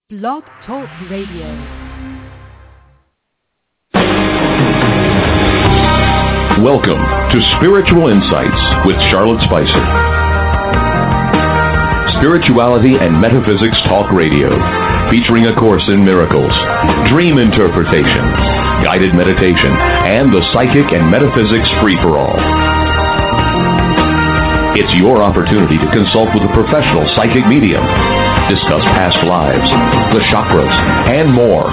Blog Talk Radio. Welcome to Spiritual Insights with Charlotte Spicer. Spirituality and Metaphysics Talk Radio, featuring a course in miracles, dream interpretation, guided meditation, and the psychic and metaphysics free-for-all. It's your opportunity to consult with a professional psychic medium, discuss past lives, the chakras, and more.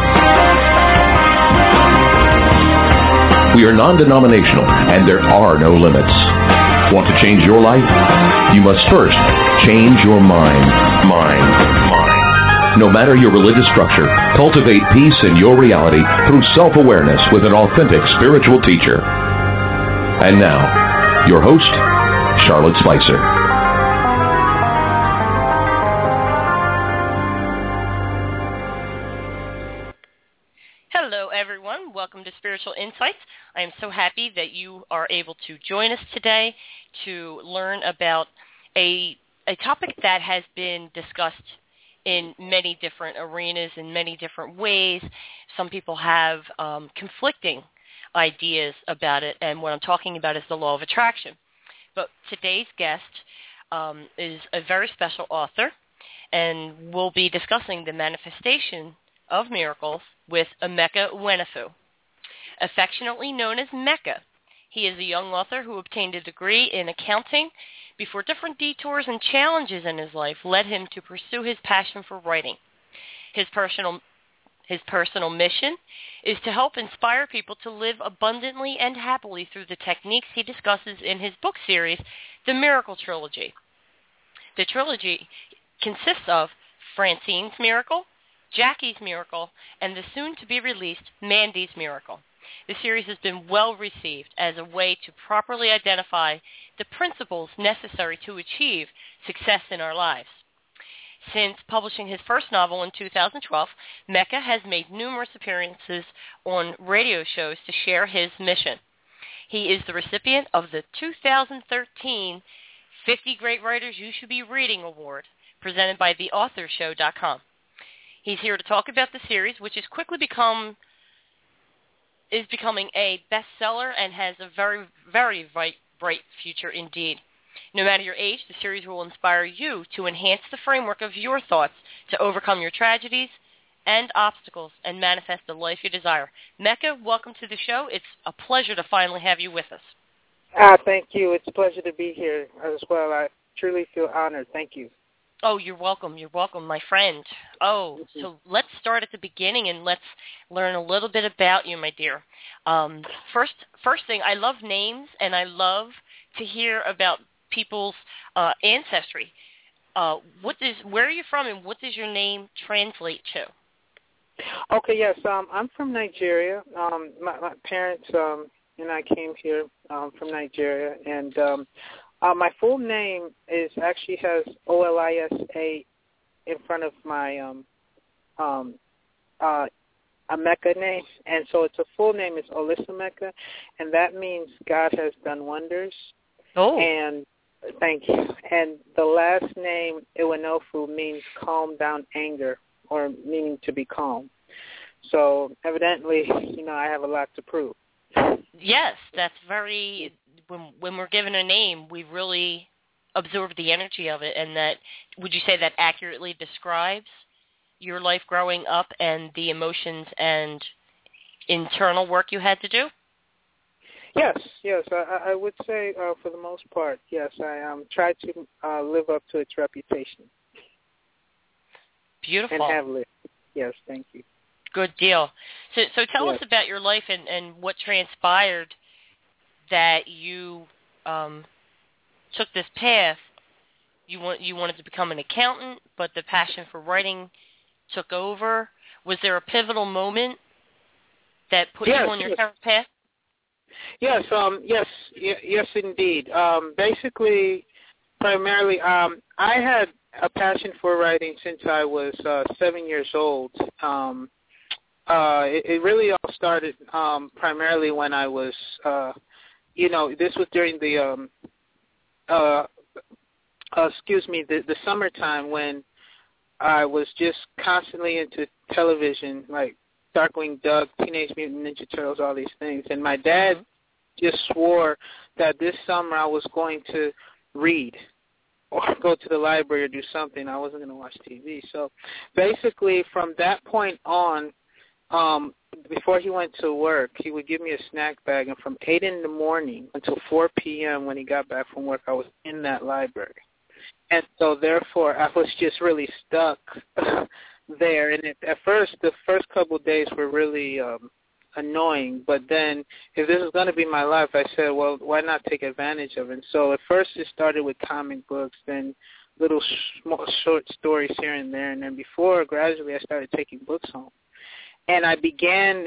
We are non-denominational, and there are no limits. Want to change your life? You must first change your mind. No matter your religious structure, cultivate peace in your reality through self-awareness with an authentic spiritual teacher. And now, your host, Charlotte Spicer. Hello, everyone. Welcome to Spiritual Insights. I am so happy that you are able to join us today to learn about a topic that has been discussed in many different arenas, in many different ways. Some people have conflicting ideas about it, and what I'm talking about is the law of attraction. But today's guest is a very special author, and we'll be discussing the manifestation of miracles with Emeka Nwanofu. Affectionately known as Mecca, he is a young author who obtained a degree in accounting before different detours and challenges in his life led him to pursue his passion for writing. His personal mission is to help inspire people to live abundantly and happily through the techniques he discusses in his book series, The Miracle Trilogy. The trilogy consists of Francine's Miracle, Jackie's Miracle, and the soon-to-be-released Mandy's Miracle. The series has been well received as a way to properly identify the principles necessary to achieve success in our lives. Since publishing his first novel in 2012, Mecca has made numerous appearances on radio shows to share his mission. He is the recipient of the 2013 50 Great Writers You Should Be Reading Award, presented by theauthorshow.com. He's here to talk about the series, which is becoming a bestseller and has a very, very bright future indeed. No matter your age, the series will inspire you to enhance the framework of your thoughts to overcome your tragedies and obstacles and manifest the life you desire. Mecca, welcome to the show. It's a pleasure to finally have you with us. Thank you. It's a pleasure to be here as well. I truly feel honored. Thank you. Oh, you're welcome. You're welcome, my friend. Oh, so let's start at the beginning and let's learn a little bit about you, my dear. First thing, I love names and I love to hear about people's ancestry. Where are you from and what does your name translate to? Okay, yes, I'm from Nigeria. My parents and I came here from Nigeria, and my full name has OLISA in front of my Emeka name, and so it's a full name is Olisameka, and that means God has done wonders. Oh. And thank you. And the last name, Nwanofu, means calm down anger, or meaning to be calm. So evidently, I have a lot to prove. Yes, that's very, when we're given a name, we really absorb the energy of it. And that, would you say that accurately describes your life growing up and the emotions and internal work you had to do? Yes, I would say for the most part, yes, I try to live up to its reputation. Beautiful. And have lived. Yes, thank you. Good deal. So tell us about your life and what transpired that you took this path. You wanted to become an accountant, but the passion for writing took over. Was there a pivotal moment that put you on your current path? Yes, yes, indeed. Basically, primarily, I had a passion for writing since I was 7 years old. It really all started primarily when I was, this was during the summertime when I was just constantly into television, like Darkwing Duck, Teenage Mutant Ninja Turtles, all these things. And my dad just swore that this summer I was going to read or go to the library or do something. I wasn't going to watch TV. So basically from that point on, before he went to work, he would give me a snack bag, and from 8 in the morning until 4 p.m. when he got back from work, I was in that library. And so, therefore, I was just really stuck there. And at first, the first couple of days were really annoying. But then, if this is going to be my life, I said, well, why not take advantage of it? And so at first it started with comic books, then little small, short stories here and there. And then gradually, I started taking books home. And I began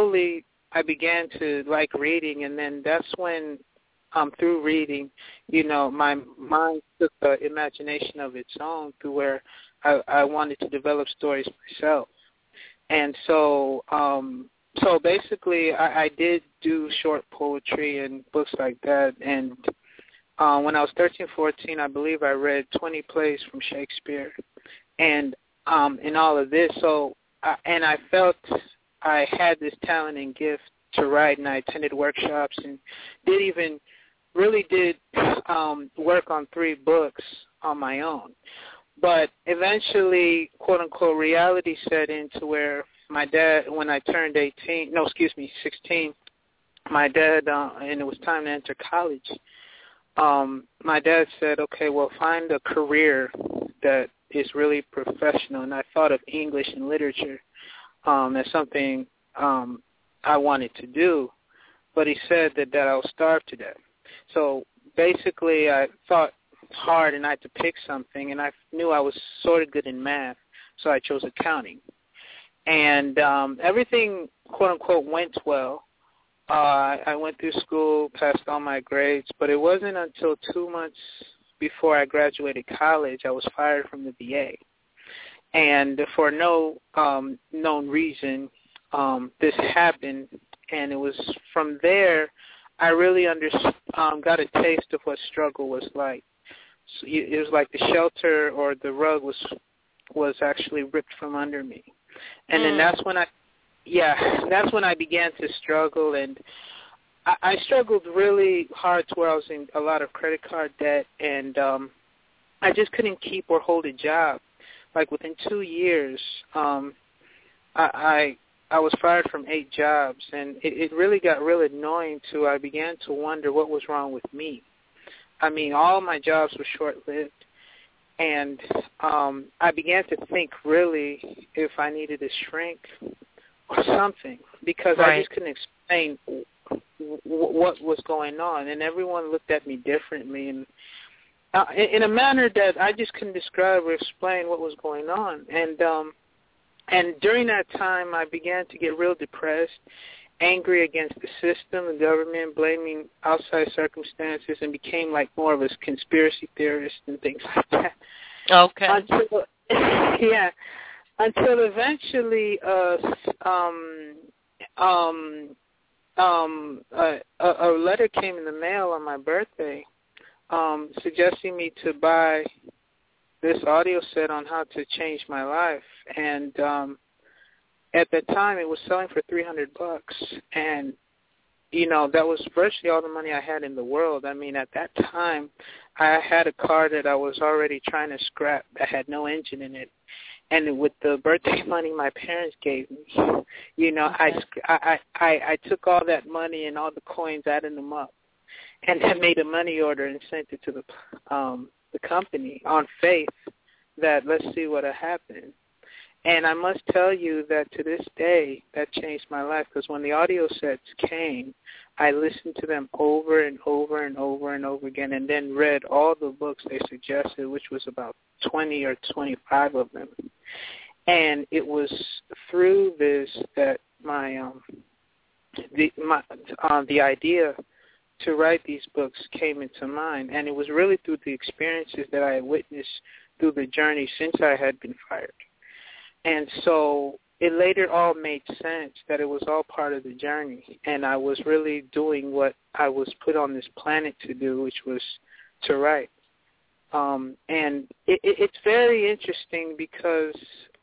to like reading, and then that's when, through reading, my mind took an imagination of its own to where I wanted to develop stories myself. And so basically I did do short poetry and books like that. And when I was 13, 14, I believe I read 20 plays from Shakespeare and in all of this. So and I felt I had this talent and gift to write, and I attended workshops and really did work on 3 books on my own. But eventually, quote-unquote, reality set in to where my dad, when I turned 16, my dad, and it was time to enter college, my dad said, okay, well, find a career that is really professional. And I thought of English and literature as something I wanted to do. But he said that I was starved to death. So basically I thought hard and I had to pick something, and I knew I was sort of good in math, so I chose accounting. And everything, quote-unquote, went well. I went through school, passed all my grades, but it wasn't until 2 months before I graduated college I was fired from the VA. And for no known reason, this happened, and it was from there I really got a taste of what struggle was like. So it was like the shelter or the rug was actually ripped from under me. And then that's when I began to struggle, and I struggled really hard to where I was in a lot of credit card debt, and I just couldn't keep or hold a job. Like within 2 years, I was fired from 8 jobs, and it really got real annoying too. I began to wonder what was wrong with me. I mean, all my jobs were short-lived, and I began to think really if I needed to shrink or something, because I just couldn't explain what was going on, and everyone looked at me differently, and in a manner that I just couldn't describe or explain what was going on. And during that time, I began to get real depressed, angry against the system, the government, blaming outside circumstances, and became like more of a conspiracy theorist and things like that. Okay. Until eventually a letter came in the mail on my birthday suggesting me to buy this audio set on how to change my life. And at that time, it was selling for $300. And, that was virtually all the money I had in the world. I mean, at that time, I had a car that I was already trying to scrap that had no engine in it. And with the birthday money my parents gave me, I took all that money and all the coins, added them up, and I made a money order and sent it to the company on faith that let's see what will happen. And I must tell you that to this day, that changed my life, because when the audio sets came, I listened to them over and over and over and over again, and then read all the books they suggested, which was about 20 or 25 of them. And it was through this that the idea to write these books came into mind, and it was really through the experiences that I had witnessed through the journey since I had been fired. And so it later all made sense that it was all part of the journey, and I was really doing what I was put on this planet to do, which was to write. And it's very interesting because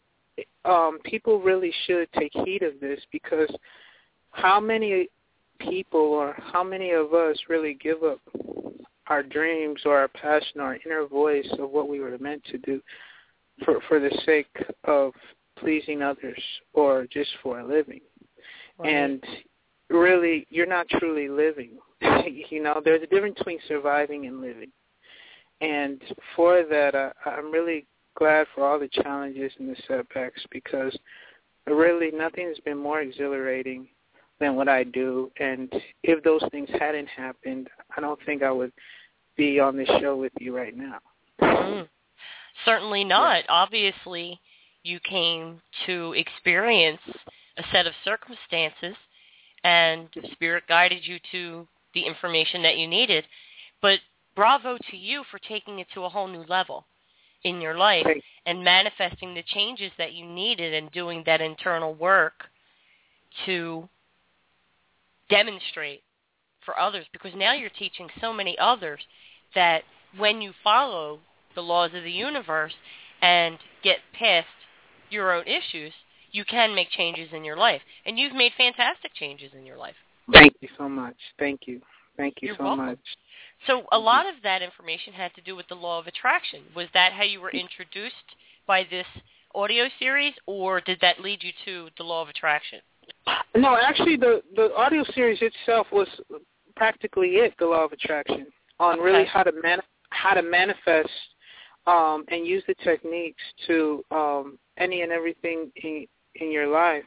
people really should take heed of this, because how many people or how many of us really give up our dreams or our passion or our inner voice of what we were meant to do for the sake of pleasing others or just for a living? Right. And really, you're not truly living. There's a difference between surviving and living. And for that, I'm really glad for all the challenges and the setbacks, because really nothing has been more exhilarating than what I do. And if those things hadn't happened, I don't think I would be on this show with you right now. Mm-hmm. Certainly not. Yeah. Obviously, you came to experience a set of circumstances, and Spirit guided you to the information that you needed. But bravo to you for taking it to a whole new level in your life and manifesting the changes that you needed and doing that internal work to demonstrate for others, because now you're teaching so many others that when you follow the laws of the universe and get past your own issues, you can make changes in your life. And you've made fantastic changes in your life. Thank you so much. Thank you. Thank you You're so welcome. much. So a lot of that information had to do with the law of attraction. Was that how you were introduced by this audio series, or did that lead you to the law of attraction? No, actually, the audio series itself was practically it, the law of attraction, on really how to manifest and use the techniques to any and everything in your life.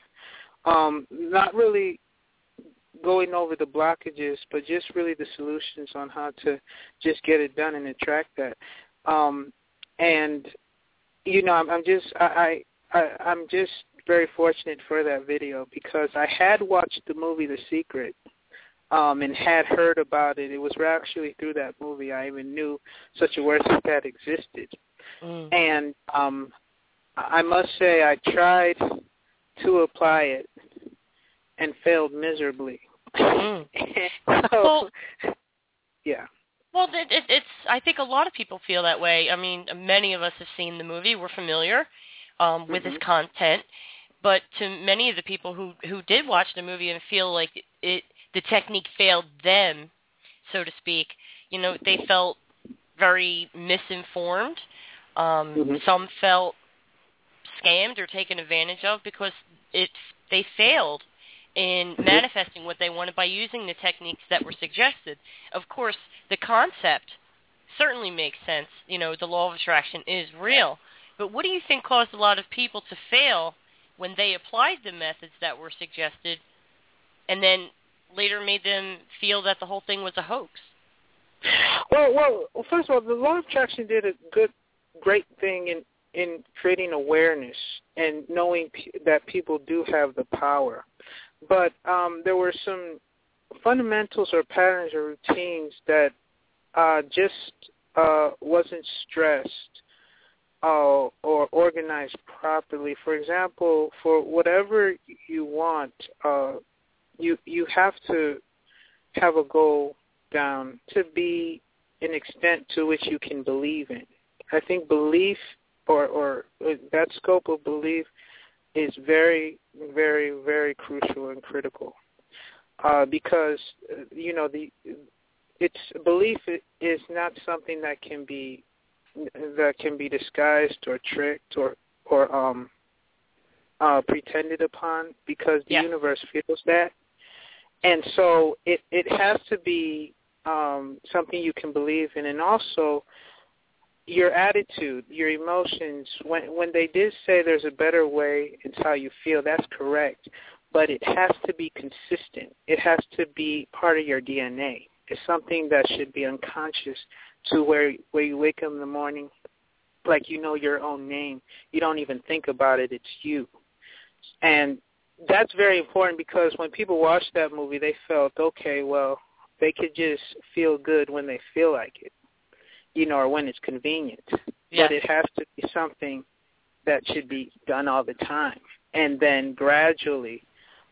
Not really going over the blockages, but just really the solutions on how to just get it done and attract that. And I'm just very fortunate for that video, because I had watched the movie The Secret and had heard about it. It was actually through that movie I even knew such a word as that existed. And I must say I tried to apply it and failed miserably. So, yeah. Well, it's. I think a lot of people feel that way. I mean, many of us have seen the movie. We're familiar with its content. But to many of the people who did watch the movie and feel like the technique failed them, so to speak, they felt very misinformed. Some felt scammed or taken advantage of because they failed in manifesting what they wanted by using the techniques that were suggested. Of course, the concept certainly makes sense. The law of attraction is real. But what do you think caused a lot of people to fail when they applied the methods that were suggested and then later made them feel that the whole thing was a hoax? Well, first of all, the law of attraction did a great thing in creating awareness and knowing that people do have the power. But there were some fundamentals or patterns or routines that just wasn't stressed or organized properly. For example, for whatever you want, you have to have a goal down to be an extent to which you can believe in. I think belief or that scope of belief is very, very, very crucial and critical because belief is not something that can be disguised or tricked or pretended upon, because the universe feels that, and so it has to be something you can believe in, and also your attitude, your emotions. When they did say there's a better way, it's how you feel. That's correct, but it has to be consistent. It has to be part of your DNA. It's something that should be unconscious to where you wake up in the morning, like you know your own name. You don't even think about it. It's you. And that's very important, because when people watch that movie, they felt, okay, well, they could just feel good when they feel like it, or when it's convenient. Yeah. But it has to be something that should be done all the time. And then gradually,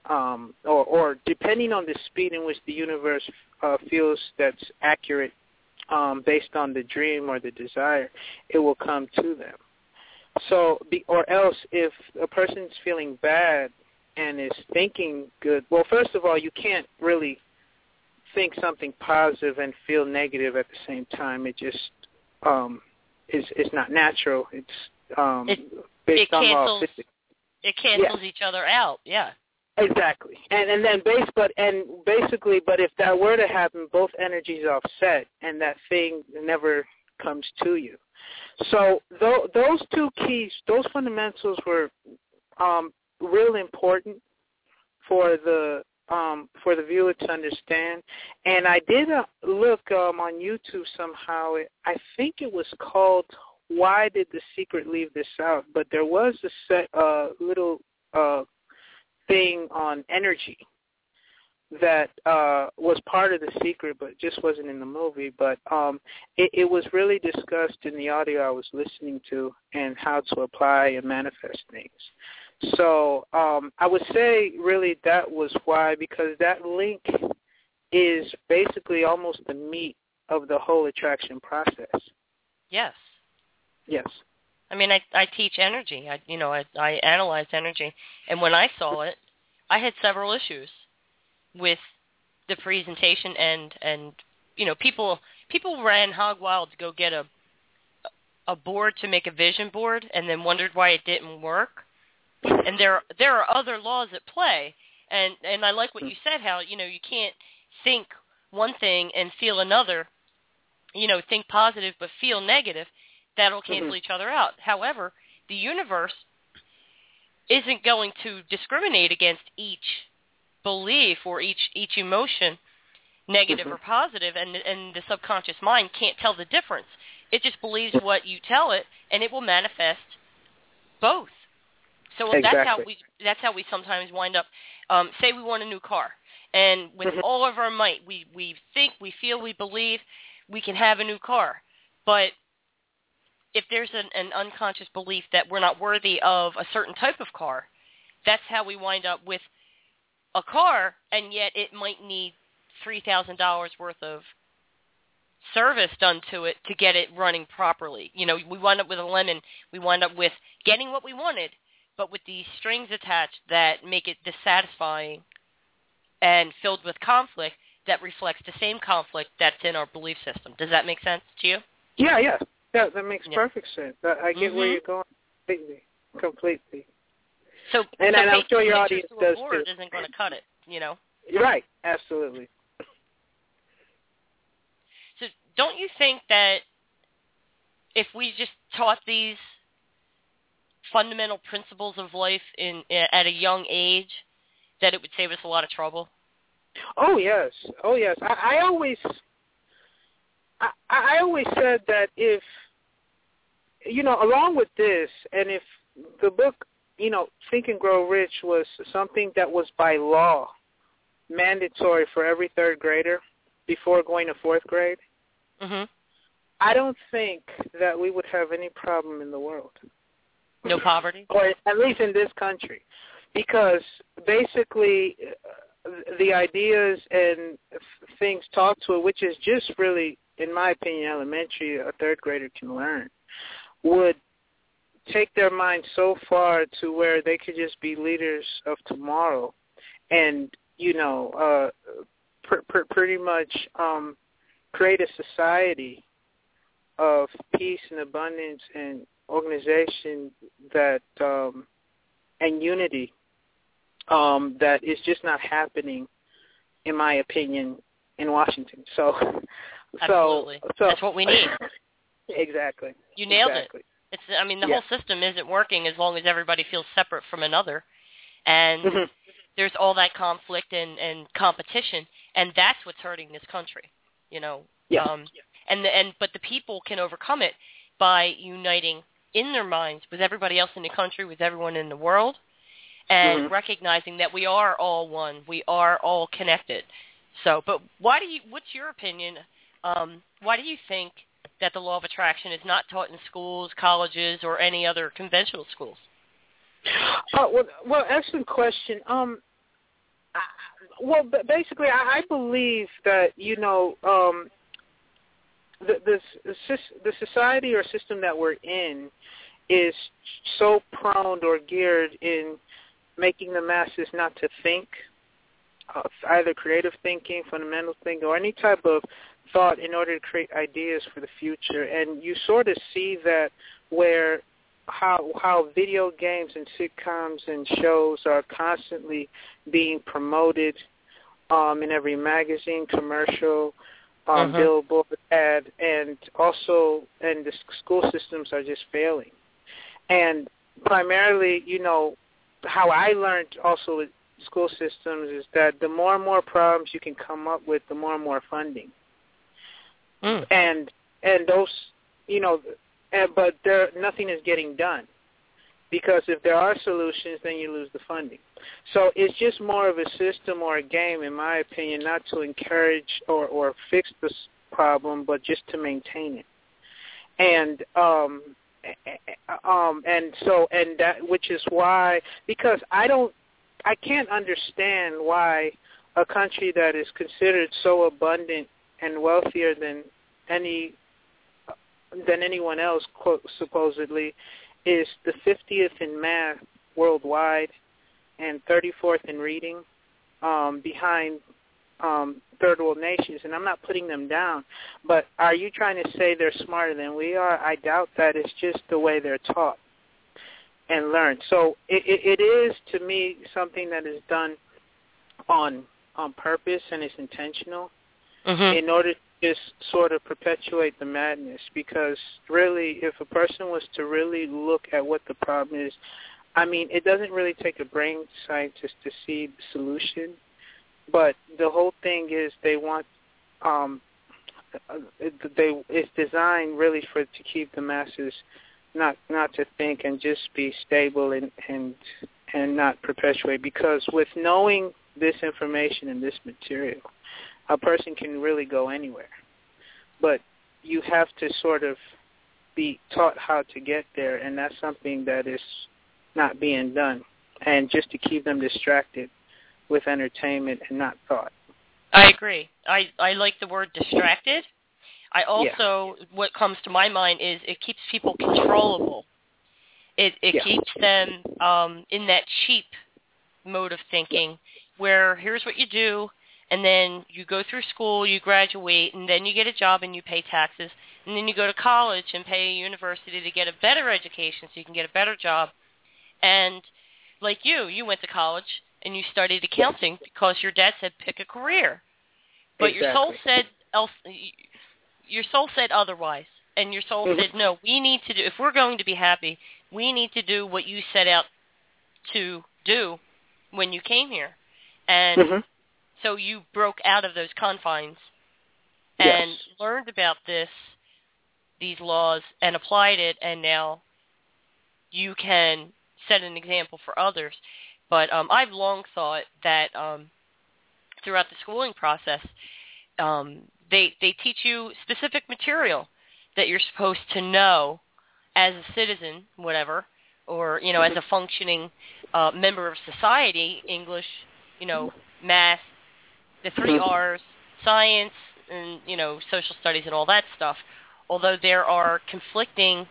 or depending on the speed in which the universe feels that's accurate based on the dream or the desire, it will come to them. So, or else if a person's feeling bad and is thinking good, well, first of all, you can't really think something positive and feel negative at the same time. It just is not natural. It's based on law of physics. It cancels each other out. Yeah. Exactly. And then basically, but if that were to happen, both energies offset, and that thing never comes to you. So those two keys, those fundamentals were real important for the viewer to understand. And I did look on YouTube somehow. I think it was called "Why Did the Secret Leave This Out?" But there was a little thing on energy that was part of The Secret, but just wasn't in the movie. But it was really discussed in the audio I was listening to, and how to apply and manifest things. So I would say really that was why, because that link is basically almost the meat of the whole attraction process. Yes. Yes. I mean, I teach energy. I analyze energy, and when I saw it, I had several issues with the presentation, and people ran hog wild to go get a board to make a vision board, and then wondered why it didn't work. And there are other laws at play, and I like what you said, how you can't think one thing and feel another. Think positive but feel negative. That'll cancel each other out. However, the universe isn't going to discriminate against each belief or each emotion, negative or positive, and the subconscious mind can't tell the difference. It just believes what you tell it, and it will manifest both. So exactly. that's how we sometimes wind up. Say we want a new car, and with all of our might, we think, we feel, we believe we can have a new car, but if there's an unconscious belief that we're not worthy of a certain type of car, that's how we wind up with a car, and yet it might need $3,000 worth of service done to it to get it running properly. We wind up with a lemon. We wind up with getting what we wanted, but with these strings attached that make it dissatisfying and filled with conflict that reflects the same conflict that's in our belief system. Does that make sense to you? Yeah, that makes perfect sense. I get where you're going completely. So I'm sure your audience does too. Isn't going to cut it, You're right, absolutely. So don't you think that if we just taught these fundamental principles of life at a young age, that it would save us a lot of trouble? Oh yes. I always said that if along with this, and if the book Think and Grow Rich was something that was by law mandatory for every third grader before going to fourth grade, I don't think that we would have any problem in the world. No poverty? Or at least in this country. Because basically the ideas and things taught to it, which is just really, in my opinion, elementary, a third grader can learn, would take their mind so far to where they could just be leaders of tomorrow and, pretty much create a society of peace and abundance and organization that and unity that is just not happening, in my opinion, in Washington. Absolutely. That's what we need. Exactly. You nailed it. The whole system isn't working as long as everybody feels separate from another. And there's all that conflict and competition, and that's what's hurting this country, But the people can overcome it by uniting in their minds with everybody else in the country, with everyone in the world, and recognizing that we are all one. We are all connected. So, but what's your opinion? Why do you think that the law of attraction is not taught in schools, colleges, or any other conventional schools? Well, excellent question. Basically, I believe that, the society or system that we're in is so prone or geared in making the masses not to think, either creative thinking, fundamental thinking, or any type of thought in order to create ideas for the future. And you sort of see that where how video games and sitcoms and shows are constantly being promoted in every magazine, commercial, billboard, ad, and also, and the school systems are just failing. And primarily, how I learned also with school systems is that the more and more problems you can come up with, the more and more funding. And those, but nothing is getting done, because if there are solutions, then you lose the funding. So it's just more of a system or a game, in my opinion, not to encourage or fix this problem, but just to maintain it. And that, which is why, because I can't understand why a country that is considered so abundant and wealthier than anyone else, supposedly, is the 50th in math worldwide and 34th in reading, behind third world nations. And I'm not putting them down, but are you trying to say they're smarter than we are? I doubt that. It's just the way they're taught and learned. So it is, to me, something that is done on purpose, and it's intentional in order to just sort of perpetuate the madness. Because really, if a person was to really look at what the problem is, I mean, it doesn't really take a brain scientist to see the solution, but the whole thing is they want it's designed really to keep the masses not to think and just be stable and not perpetuate. Because with knowing this information and this material, a person can really go anywhere. But you have to sort of be taught how to get there, and that's something that is not being done, and just to keep them distracted with entertainment and not thought. I agree. I like the word distracted. I also, what comes to my mind is it keeps people controllable. It keeps them in that cheap mode of thinking, where here's what you do, and then you go through school, you graduate, and then you get a job and you pay taxes, and then you go to college and pay a university to get a better education so you can get a better job. And like you went to college and you studied accounting because your dad said pick a career. But exactly. your soul said otherwise. And your soul said, no, we need to do, if we're going to be happy, we need to do what you set out to do when you came here. And so you broke out of those confines and learned about these laws, and applied it, and now you can set an example for others. But I've long thought that throughout the schooling process, they teach you specific material that you're supposed to know as a citizen, whatever, or, as a functioning member of society: English, math, the 3 R's, science, and, social studies and all that stuff. Although there are conflicting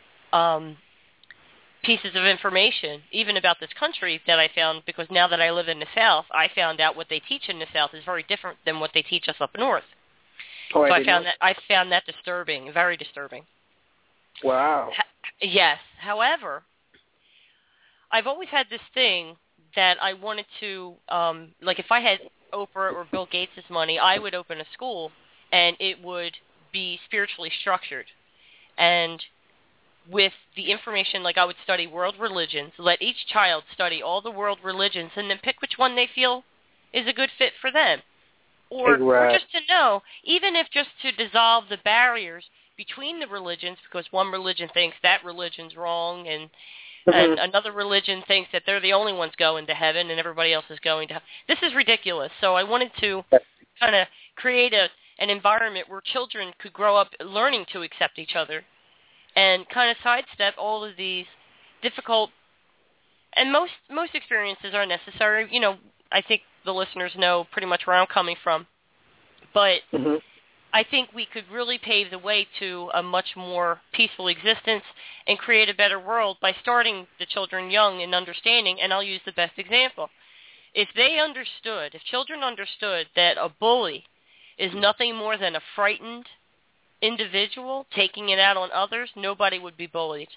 pieces of information, even about this country, that I found, because now that I live in the South, I found out what they teach in the South is very different than what they teach us up north. So I found that disturbing, very disturbing. Wow. Yes. However, I've always had this thing that I wanted to, like if I had Oprah or Bill Gates' money, I would open a school, and it would be spiritually structured. And with the information, like I would study world religions, let each child study all the world religions, and then pick which one they feel is a good fit for them. Or just to know, even if just to dissolve the barriers between the religions, because one religion thinks that religion's wrong, and another religion thinks that they're the only ones going to heaven and everybody else is going to heaven. This is ridiculous. So I wanted to kind of create an environment where children could grow up learning to accept each other and kind of sidestep all of these difficult, and most experiences are necessary. I think the listeners know pretty much where I'm coming from. But I think we could really pave the way to a much more peaceful existence and create a better world by starting the children young in understanding, and I'll use the best example. If children understood that a bully is nothing more than a frightened individual taking it out on others, nobody would be bullied.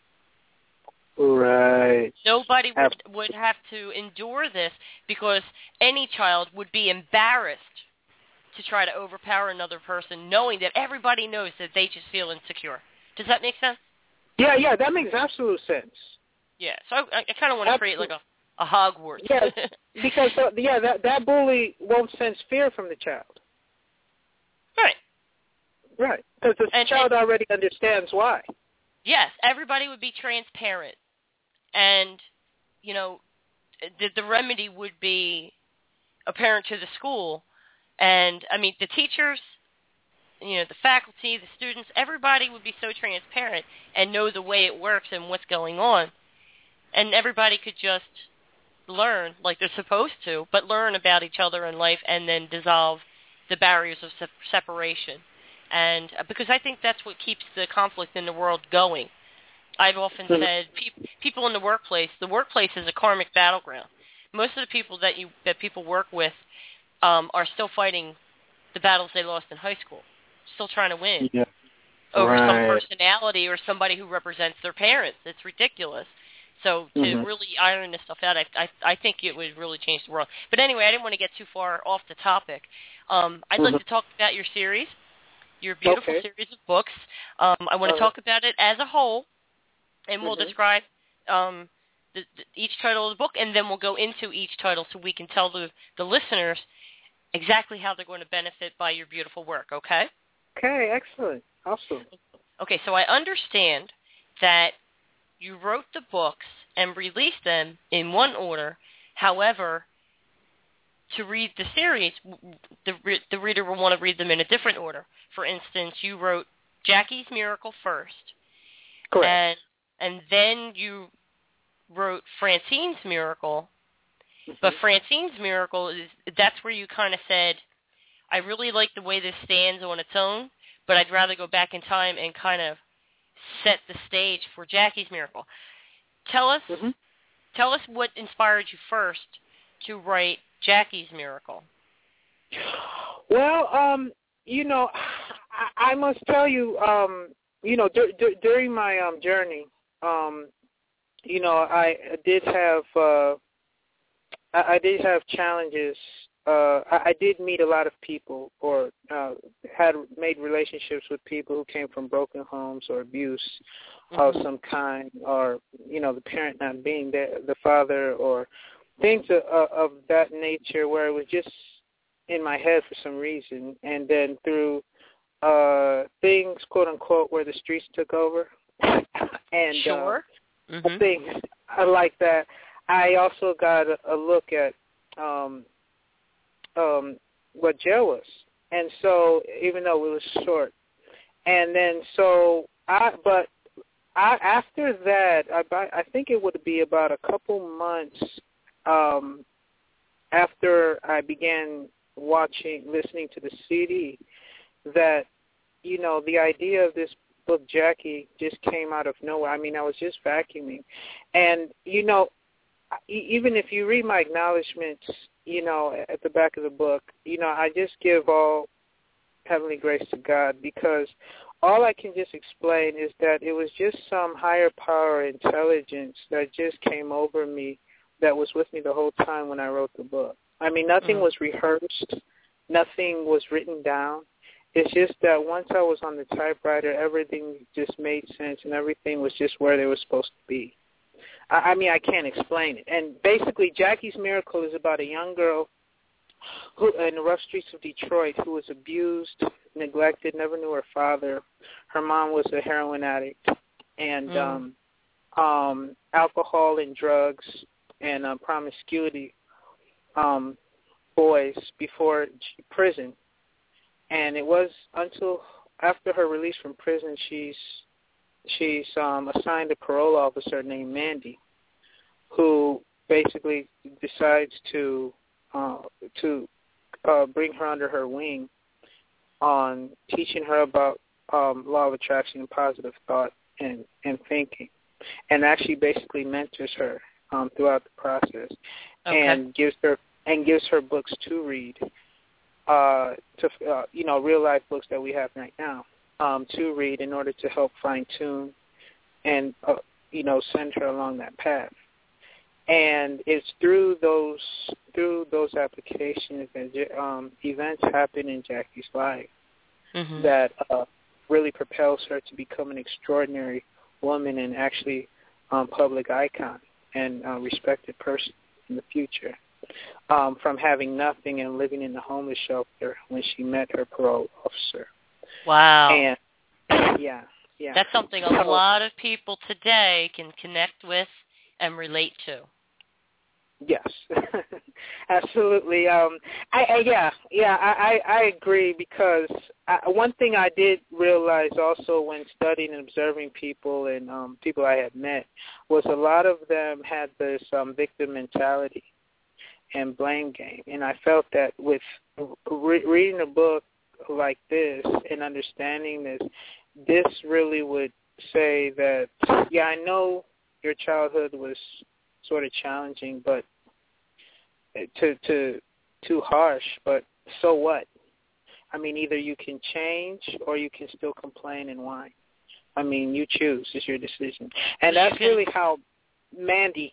Right. Nobody would have to endure this because any child would be embarrassed to try to overpower another person, knowing that everybody knows that they just feel insecure. Does that make sense? Yeah, that makes absolute sense. Yeah, so I kind of want to create like a Hogwarts. Yeah, because that bully won't sense fear from the child. Right. Right, because the child already understands why. Yes, everybody would be transparent, and the remedy would be apparent to the school. And, I mean, the teachers, the faculty, the students, everybody would be so transparent and know the way it works and what's going on. And everybody could just learn like they're supposed to, but learn about each other in life and then dissolve the barriers of separation. And because I think that's what keeps the conflict in the world going. I've often said people in the workplace is a karmic battleground. Most of the people that people work with are still fighting the battles they lost in high school, still trying to win over some personality or somebody who represents their parents. It's ridiculous. So to really iron this stuff out, I think it would really change the world. But anyway, I didn't want to get too far off the topic. I'd like to talk about your series, your beautiful series of books. I want to talk about it as a whole, and we'll describe each title of the book, and then we'll go into each title so we can tell the listeners exactly how they're going to benefit by your beautiful work, okay? Okay, excellent. Awesome. Okay, so I understand that you wrote the books and released them in one order. However, to read the series, the reader will want to read them in a different order. For instance, you wrote Jackie's Miracle first. Correct. And then you wrote Francine's Miracle. But Francine's Miracle, that's where you kind of said, I really like the way this stands on its own, but I'd rather go back in time and kind of set the stage for Jackie's Miracle. Tell us what inspired you first to write Jackie's Miracle. Well, I must tell you, during my journey, I did have challenges. I did meet a lot of people, or had made relationships with people who came from broken homes or abuse of some kind, or the parent not being there, the father, or things of that nature, where it was just in my head for some reason, and then through things, quote unquote, where the streets took over, and things like that. I also got a look at what jail was, and so even though it was short, and then after that, I think it would be about a couple months after I began listening to the CD, that the idea of this book, Jackie, just came out of nowhere. I mean, I was just vacuuming, and even if you read my acknowledgments, at the back of the book, I just give all heavenly grace to God, because all I can just explain is that it was just some higher power intelligence that just came over me, that was with me the whole time when I wrote the book. I mean, nothing was rehearsed, nothing was written down. It's just that once I was on the typewriter, everything just made sense, and everything was just where they were supposed to be. I mean, I can't explain it. And basically, Jackie's Miracle is about a young girl who, in the rough streets of Detroit, who was abused, neglected, never knew her father. Her mom was a heroin addict, and alcohol and drugs and promiscuity boys before prison. And it was until after her release from prison, she's assigned a parole officer named Mandy, who basically decides to bring her under her wing on teaching her about law of attraction and positive thought and thinking, and actually basically mentors her throughout the process, and gives her books to read, real life books that we have right now to read in order to help fine tune and send her along that path. And it's through those applications and events happen in Jackie's life that really propels her to become an extraordinary woman and actually public icon and respected person in the future. From having nothing and living in the homeless shelter when she met her parole officer. Wow. And yeah. That's something a lot of people today can connect with and relate to. Yes, absolutely. I agree, because one thing I did realize also when studying and observing people and people I had met was a lot of them had this victim mentality and blame game. And I felt that with reading a book like this and understanding this really would say that, I know your childhood was sort of challenging, but too harsh, but so what? I mean, either you can change or you can still complain and whine. I mean, you choose. It's your decision. And that's really how Mandy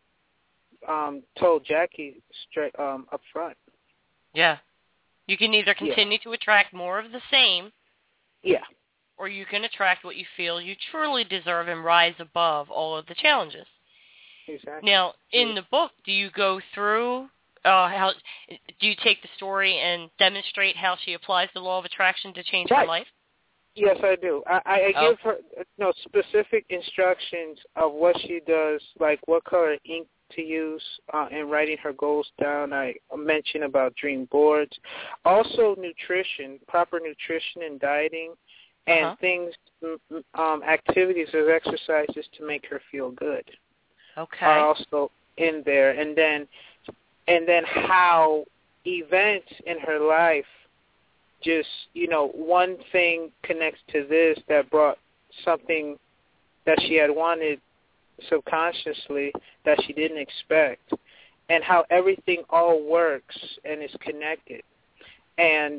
told Jackie straight up front. Yeah. You can either continue to attract more of the same, or you can attract what you feel you truly deserve and rise above all of the challenges. Exactly. Now, in the book, do you go through do you take the story and demonstrate how she applies the law of attraction to change her life? Yes, I do. I give her specific instructions of what she does, like what color ink to use in writing her goals down. I mention about dream boards. Also nutrition, proper nutrition and dieting, and things, activities or exercises to make her feel good. Okay. Are also in there. And then how events in her life just, one thing connects to this that brought something that she had wanted subconsciously that she didn't expect, and how everything all works and is connected. And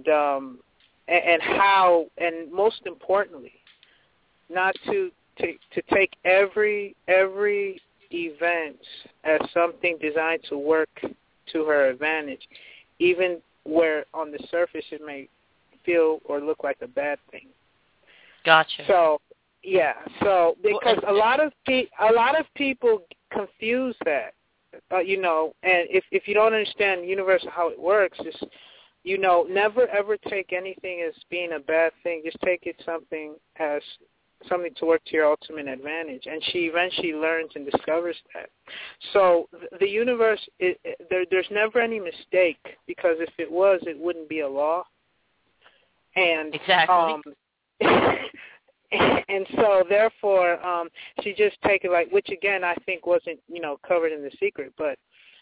how, and most importantly, not to take every event as something designed to work to her advantage, even where on the surface it may feel or look like a bad thing. Gotcha. So because a lot of people confuse that, and if you don't understand the universe, how it works, is never ever take anything as being a bad thing. Just take it as something to work to your ultimate advantage. And she eventually learns and discovers that. So the universe, there's never any mistake, because if it was, it wouldn't be a law. And exactly. And so therefore, she just take it which again I think wasn't covered in the secret, but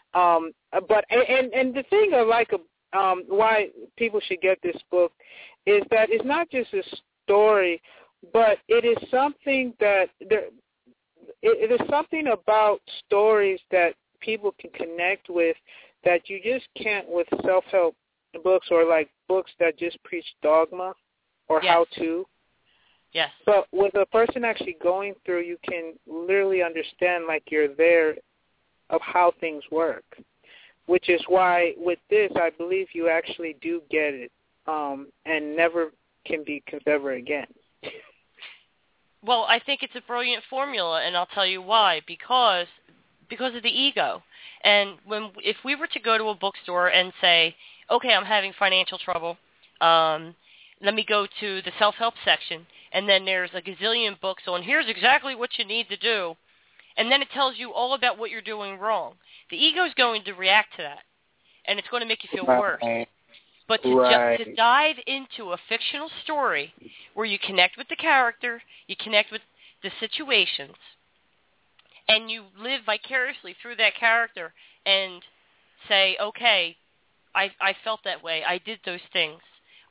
the thing I like why people should get this book is that it's not just a story, but it is something that it is something about stories that people can connect with that you just can't with self-help books or books that just preach dogma or how-to. Yes. But with a person actually going through, you can literally understand you're there of how things work, which is why with this I believe you actually do get it and never can be ever again. Well, I think it's a brilliant formula, and I'll tell you why. Because of the ego. And if we were to go to a bookstore and say, okay, I'm having financial trouble, let me go to the self-help section, and then there's a gazillion books on here's exactly what you need to do, and then it tells you all about what you're doing wrong. The ego is going to react to that, and it's going to make you feel worse. But to dive into a fictional story where you connect with the character, you connect with the situations, and you live vicariously through that character and say, okay, I felt that way. I did those things.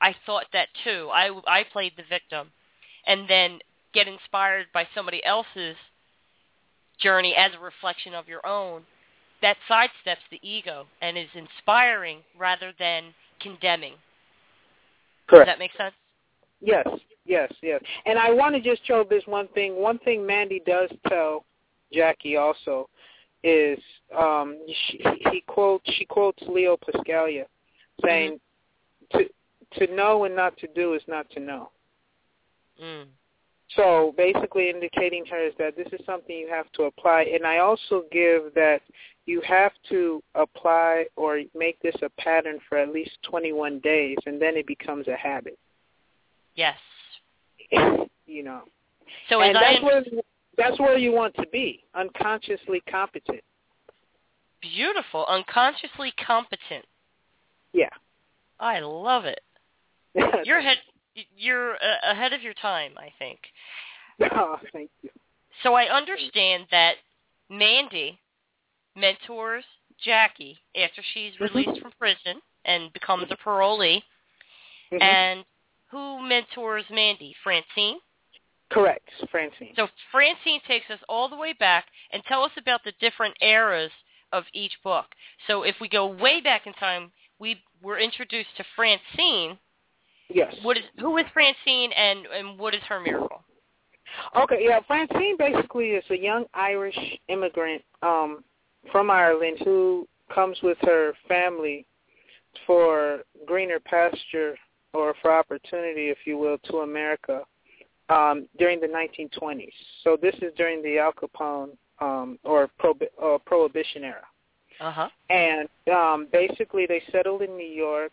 I thought that too. I played the victim, and then get inspired by somebody else's journey as a reflection of your own. That sidesteps the ego and is inspiring rather than condemning. Correct. Does that make sense? Yes. And I want to just show this one thing. One thing Mandy does tell Jackie also is she quotes Leo Pascalia saying, to know and not to do is not to know. Mm. So basically indicating her is that this is something you have to apply. And I also give that you have to apply or make this a pattern for at least 21 days, and then it becomes a habit. Yes. You know. So and that's where you want to be, unconsciously competent. Beautiful. Unconsciously competent. Yeah. I love it. You're ahead of your time, I think. Oh, thank you. So I understand that Mandy mentors Jackie after she's released from prison and becomes a parolee. Mm-hmm. And who mentors Mandy? Francine? Correct, Francine. So Francine takes us all the way back and tell us about the different eras of each book. So if we go way back in time, we were introduced to Francine. Yes. Who is Francine and what is her miracle? Okay, yeah, Francine basically is a young Irish immigrant from Ireland who comes with her family for greener pasture or for opportunity, if you will, to America during the 1920s. So this is during the Al Capone or Prohibition era. Uh-huh. And basically they settled in New York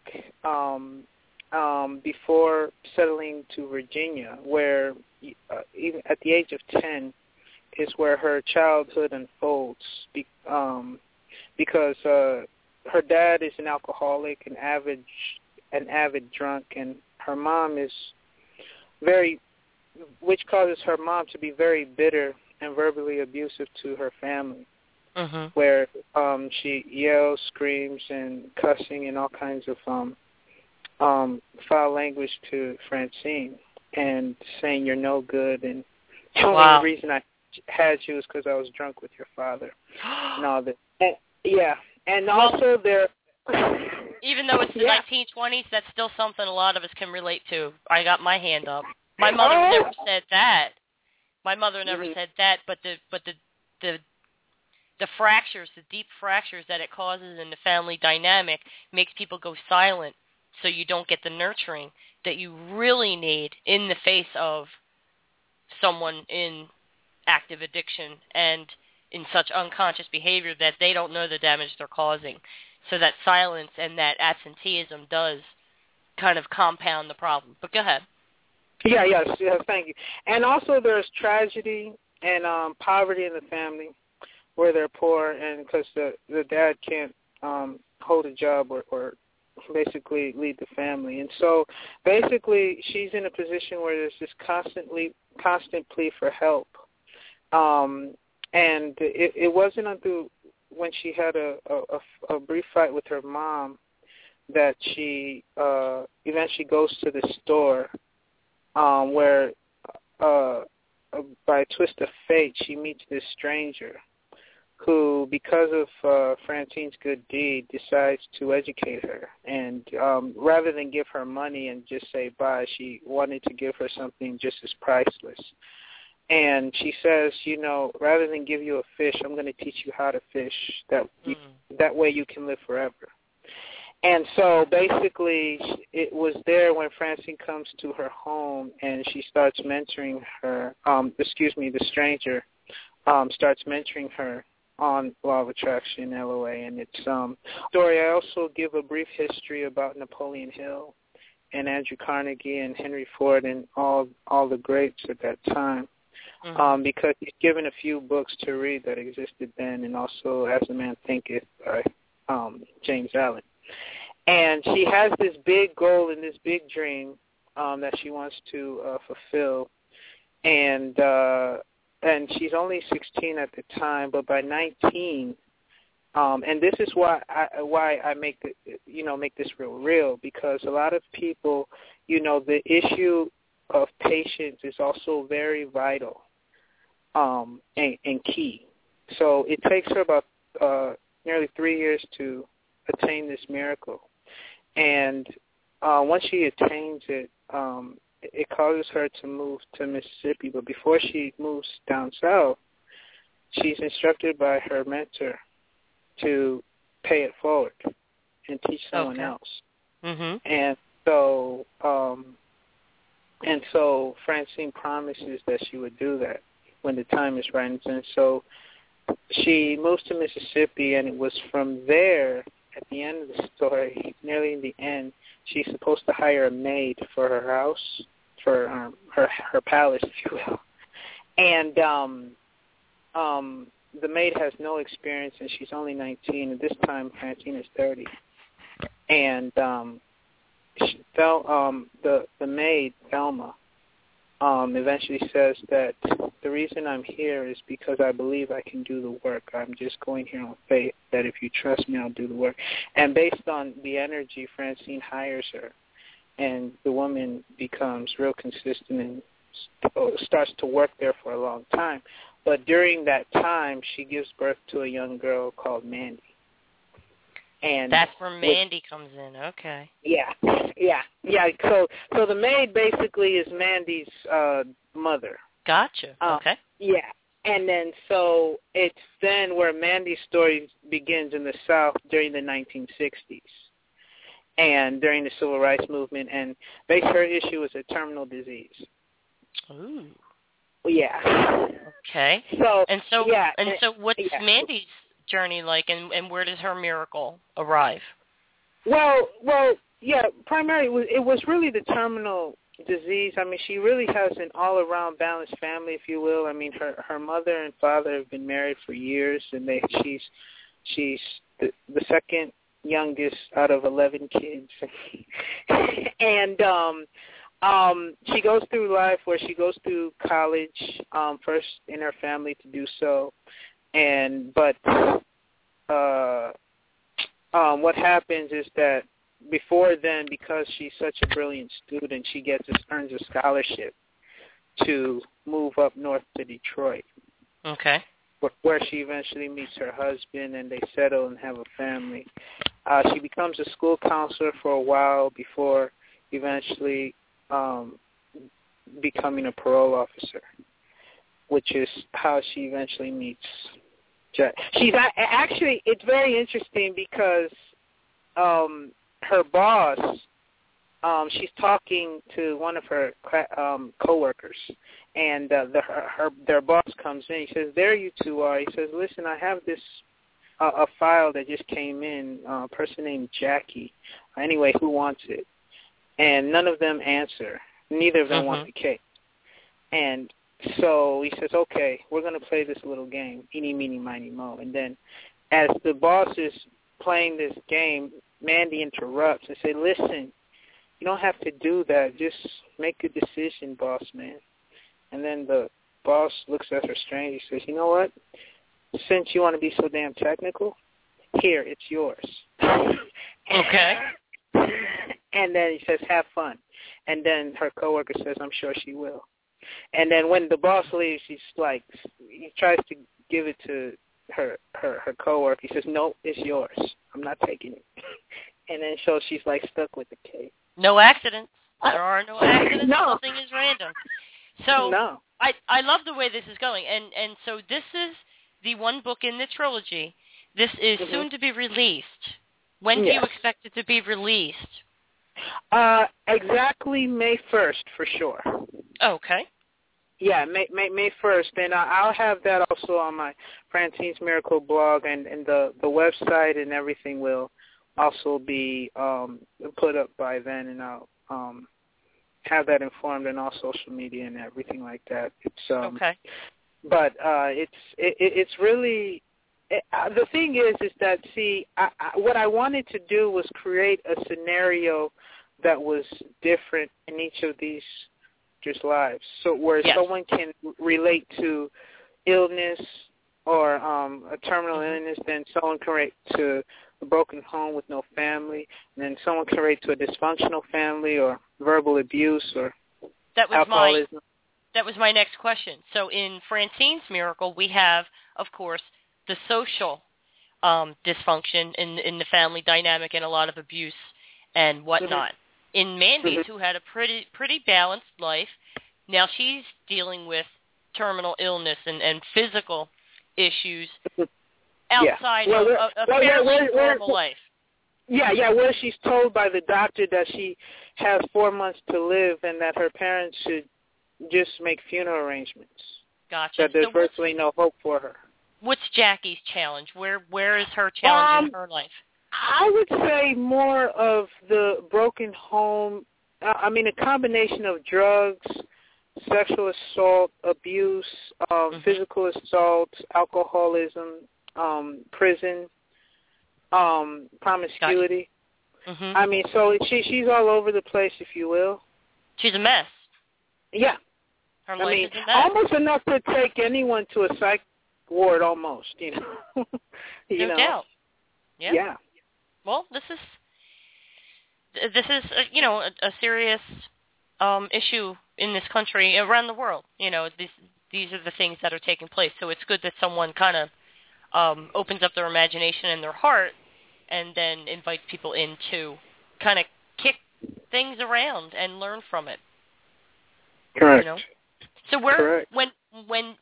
before settling to Virginia, where even at the age of 10 is where her childhood unfolds, because her dad is an alcoholic, an avid drunk, and her mom is which causes her mom to be very bitter and verbally abusive to her family, where she yells, screams, and cussing and all kinds of foul language to Francine and saying you're no good, and the only reason I had you is because I was drunk with your father and all that. And also there. Even though it's the 1920s, that's still something a lot of us can relate to. I got my hand up. My mother never said that. My mother never said that, but the fractures, the deep fractures that it causes in the family dynamic makes people go silent, so you don't get the nurturing that you really need in the face of someone in active addiction and in such unconscious behavior that they don't know the damage they're causing. So that silence and that absenteeism does kind of compound the problem. But go ahead. Yes, thank you. And also there's tragedy and poverty in the family where they're poor, and because the dad can't hold a job or basically lead the family. And so basically she's in a position where there's this constant plea for help. And it wasn't until when she had a brief fight with her mom that she eventually goes to the store where by a twist of fate she meets this stranger who, because of Francine's good deed, decides to educate her. And rather than give her money and just say bye, she wanted to give her something just as priceless. And she says, rather than give you a fish, I'm going to teach you how to fish. That way you can live forever. And so basically it was there when Francine comes to her home and she starts mentoring her, the stranger starts mentoring her on Law of Attraction, LOA. And it's story. I also give a brief history about Napoleon Hill and Andrew Carnegie and Henry Ford and all the greats at that time. Because he's given a few books to read that existed then, and also As a Man Thinketh by James Allen. And she has this big goal and this big dream that she wants to fulfill. And she's only 16 at the time, but by 19, And this is why I make this real, because a lot of people, the issue of patience is also very vital and key. So it takes her about nearly 3 years to attain this miracle. And once she attains it, it causes her to move to Mississippi. But before she moves down south, she's instructed by her mentor to pay it forward and teach someone else. Mm-hmm. And so Francine promises that she would do that when the time is right. And so she moves to Mississippi, and it was from there, at the end of the story, nearly in the end, she's supposed to hire a maid for her house, for her palace, if you will. And the maid has no experience, and she's only 19. At this time, Francine is 30. And the maid, Thelma, eventually says that the reason I'm here is because I believe I can do the work. I'm just going here on faith that if you trust me, I'll do the work. And based on the energy, Francine hires her, and the woman becomes real consistent and starts to work there for a long time. But during that time, she gives birth to a young girl called Mandy. And that's where Mandy comes in. Okay. Yeah. So the maid basically is Mandy's mother. Gotcha. Okay. Yeah. And then so it's then where Mandy's story begins in the South during the 1960s and during the Civil Rights Movement. And basically her issue is a terminal disease. Ooh. Yeah. Okay. So what's Mandy's journey like, and where does her miracle arrive? Well, yeah. Primarily, it was really the terminal disease. I mean, she really has an all-around balanced family, if you will. I mean, her mother and father have been married for years, and she's the second youngest out of 11 kids, and she goes through life where she goes through college first in her family to do so, but what happens is that before then, because she's such a brilliant student, she earns a scholarship to move up north to Detroit. Okay. Where she eventually meets her husband, and they settle and have a family. She becomes a school counselor for a while before eventually becoming a parole officer, which is how she eventually meets Jack. She's actually, it's very interesting because her boss, she's talking to one of her coworkers, and their boss comes in. He says, "There you two are." He says, "Listen, I have this a file that just came in, a person named Jackie. Anyway, who wants it?" And none of them answer. Neither of them want the case. And so he says, "Okay, we're going to play this little game, eeny, meeny, miny, moe." And then as the boss is playing this game, Mandy interrupts and says, "Listen, you don't have to do that. Just make a decision, boss man." And then the boss looks at her strange. He says, "You know what? Since you want to be so damn technical, here, it's yours." Okay. And then he says, "Have fun." And then her coworker says, "I'm sure she will." And then when the boss leaves, he tries to give it to her coworker. He says, "No, it's yours. I'm not taking it." And then so she's stuck with the case. No accidents. There are no accidents. No. Nothing is random. So no. I love the way this is going. And so this is the one book in the trilogy. This is soon to be released. When do you expect it to be released? Exactly May 1st for sure. Okay. Yeah, May 1st, and I'll have that also on my Francine's Miracle blog, and the website and everything will also be put up by then, and I'll have that informed on all social media and everything like that. It's okay. But it's really the thing is that what I wanted to do was create a scenario that was different in each of these lives, so where someone can relate to illness or a terminal illness, then someone can relate to a broken home with no family, and then someone can relate to a dysfunctional family or verbal abuse or alcoholism. That was my next question. So in Francine's Miracle, we have, of course, the social dysfunction in the family dynamic and a lot of abuse and whatnot. In Mandy's, who had a pretty balanced life, now she's dealing with terminal illness and physical issues outside of a fairly normal life. Yeah, where she's told by the doctor that she has 4 months to live and that her parents should just make funeral arrangements. Gotcha. That there's virtually no hope for her. What's Jackie's challenge? Where is her challenge in her life? I would say more of the broken home. A combination of drugs, sexual assault, abuse, physical assault, alcoholism, prison, promiscuity. Gotcha. So she's all over the place, if you will. She's a mess. Yeah. Her life is a mess. Almost enough to take anyone to a psych ward, almost. No doubt. Yeah. Well, this is a serious issue in this country, around the world. These are the things that are taking place. So it's good that someone kind of opens up their imagination and their heart, and then invites people in to kind of kick things around and learn from it. Correct. So when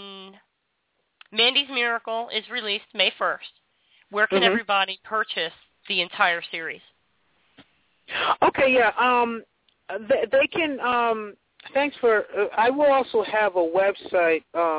Mandy's Miracle is released May 1st, where can everybody purchase the entire series? Okay, yeah. They can. Thanks for. I will also have a website.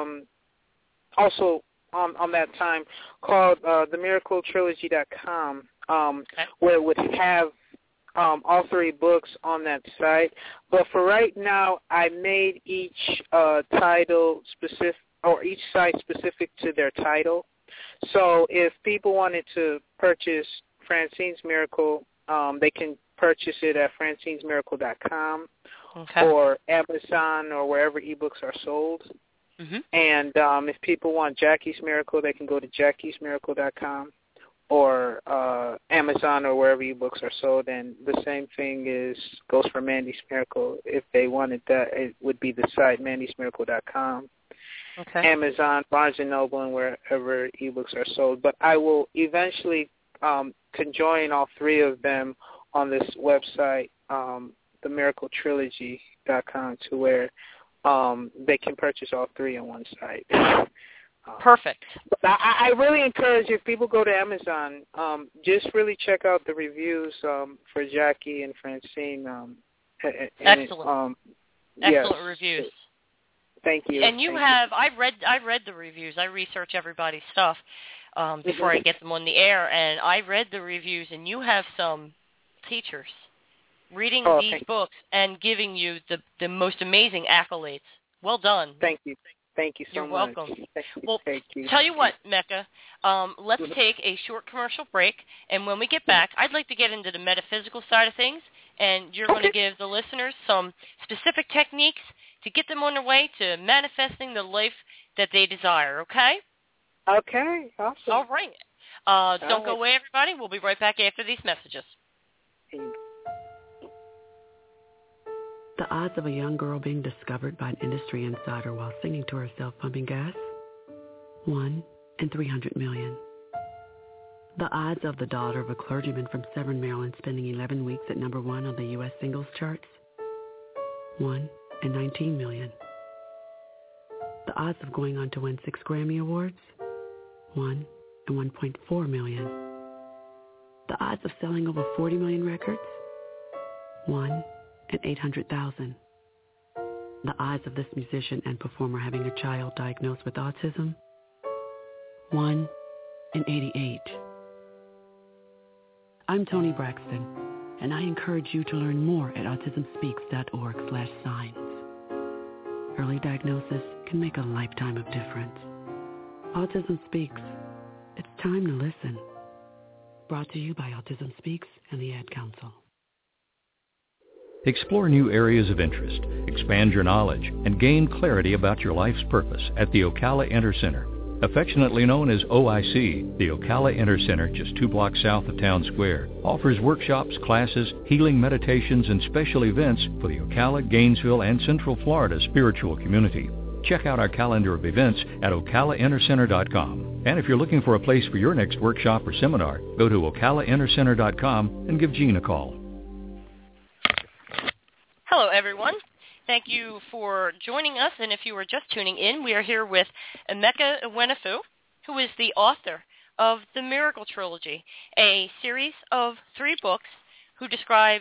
Also on that time called themiracletrilogy.com, where it would have all 3 books on that site. But for right now, I made each title specific, or each site specific to their title. So if people wanted to purchase Francine's Miracle, they can purchase it at francinesmiracle.com or Amazon or wherever ebooks are sold. And if people want Jackie's Miracle, they can go to jackiesmiracle.com or Amazon or wherever ebooks are sold. And the same thing goes for Mandy's Miracle. If they wanted that, it would be the site mandy'smiracle.com. Amazon, Barnes & Noble, and wherever ebooks are sold. But I will eventually conjoin all 3 of them on this website, themiracletrilogy.com, to where they can purchase all 3 on one site. Perfect. I really encourage, if people go to Amazon, just really check out the reviews for Jackie and Francine. Excellent. Excellent reviews. Thank you. And I read the reviews. I research everybody's stuff before I get them on the air, and I read the reviews, and you have some teachers reading these books and giving you the most amazing accolades. Well done. Thank you. Thank you so much. You're welcome. Well, tell you what, Mecca, let's take a short commercial break, and when we get back, I'd like to get into the metaphysical side of things, and you're going to give the listeners some specific techniques to get them on their way to manifesting the life that they desire, okay? Okay, awesome. All right. Don't go away, everybody. We'll be right back after these messages. The odds of a young girl being discovered by an industry insider while singing to herself pumping gas? 1 in 300 million. The odds of the daughter of a clergyman from Severn, Maryland spending 11 weeks at number 1 on the U.S. singles charts? 1 in 19 million. The odds of going on to win 6 Grammy Awards? 1 in 1.4 million. The odds of selling over 40 million records? 1 in 800,000. The odds of this musician and performer having a child diagnosed with autism? 1 in 88. I'm Toni Braxton, and I encourage you to learn more at autismspeaks.org/signs. Early diagnosis can make a lifetime of difference. Autism Speaks. It's time to listen. Brought to you by Autism Speaks and the Ad Council. Explore new areas of interest, expand your knowledge, and gain clarity about your life's purpose at the Ocala Inter Center. Affectionately known as OIC, the Ocala Inner Center, just 2 blocks south of Town Square, offers workshops, classes, healing meditations, and special events for the Ocala, Gainesville, and Central Florida spiritual community. Check out our calendar of events at OcalaInnerCenter.com. And if you're looking for a place for your next workshop or seminar, go to OcalaInnerCenter.com and give Jean a call. Hello, everyone. Thank you for joining us. And if you were just tuning in, we are here with Emeka Iwenefu, who is the author of The Miracle Trilogy, a series of 3 books who describe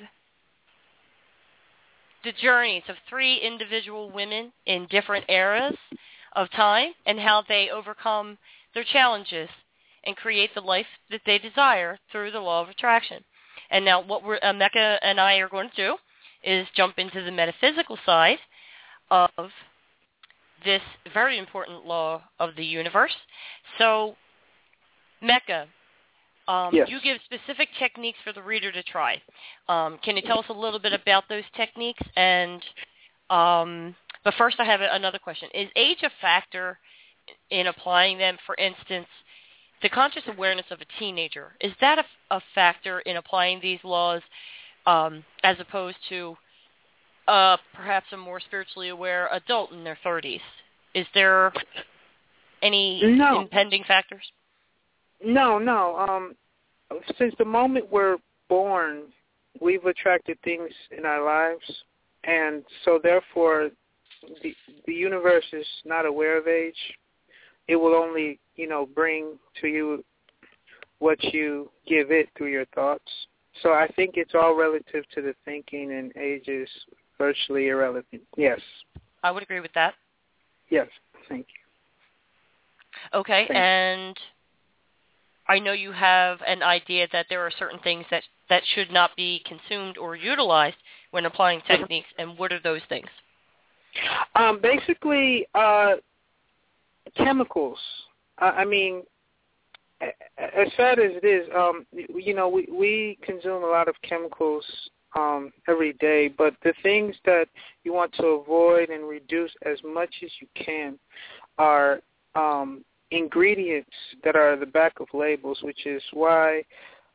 the journeys of 3 individual women in different eras of time and how they overcome their challenges and create the life that they desire through the law of attraction. And now what Emeka and I are going to do is jump into the metaphysical side of this very important law of the universe. So, Emeka, yes. You give specific techniques for the reader to try. Can you tell us a little bit about those techniques? And but first, I have another question. Is age a factor in applying them? For instance, the conscious awareness of a teenager, is that a factor in applying these laws as opposed to perhaps a more spiritually aware adult in their 30s? Is there any impending factors? No. Since the moment we're born, we've attracted things in our lives, and so therefore the universe is not aware of age. It will only, bring to you what you give it through your thoughts. So I think it's all relative to the thinking, and age is virtually irrelevant. Yes. I would agree with that. Yes. Thank you. Okay, and I know you have an idea that there are certain things that should not be consumed or utilized when applying techniques, and what are those things? Basically, chemicals. I mean, as sad as it is, we consume a lot of chemicals every day, but the things that you want to avoid and reduce as much as you can are ingredients that are the back of labels, which is why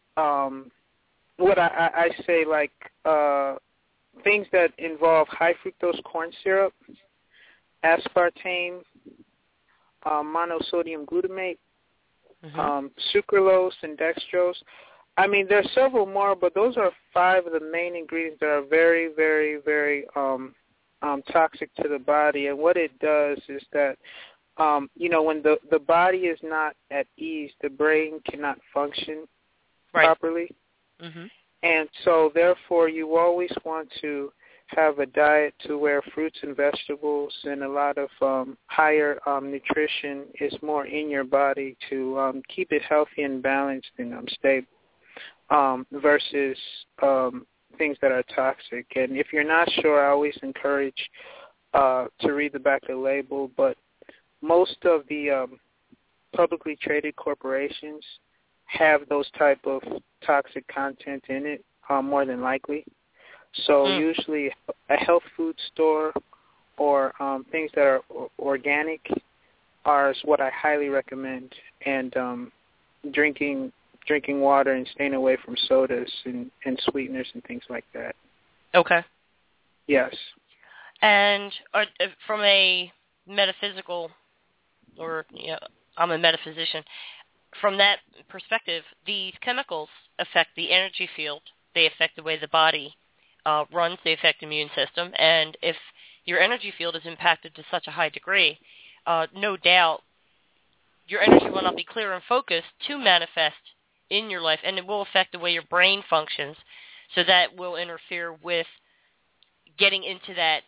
what I say, like things that involve high fructose corn syrup, aspartame, monosodium glutamate, sucralose, and dextrose. I mean, there are several more, but those are 5 of the main ingredients that are very, very, very toxic to the body. And what it does is that, when the body is not at ease, the brain cannot function properly. Mm-hmm. And so, therefore, you always want to have a diet to where fruits and vegetables and a lot of higher nutrition is more in your body to keep it healthy and balanced and stable versus things that are toxic. And if you're not sure, I always encourage to read the back of the label, but most of the publicly traded corporations have those type of toxic content in it, more than likely. So usually a health food store or things that are organic is what I highly recommend, and drinking water and staying away from sodas and sweeteners and things like that. Okay. Yes. And from a metaphysical, I'm a metaphysician, from that perspective, these chemicals affect the energy field. They affect the way the body runs. They affect the immune system. And if your energy field is impacted to such a high degree, no doubt your energy will not be clear and focused to manifest in your life, and it will affect the way your brain functions. So that will interfere with getting into that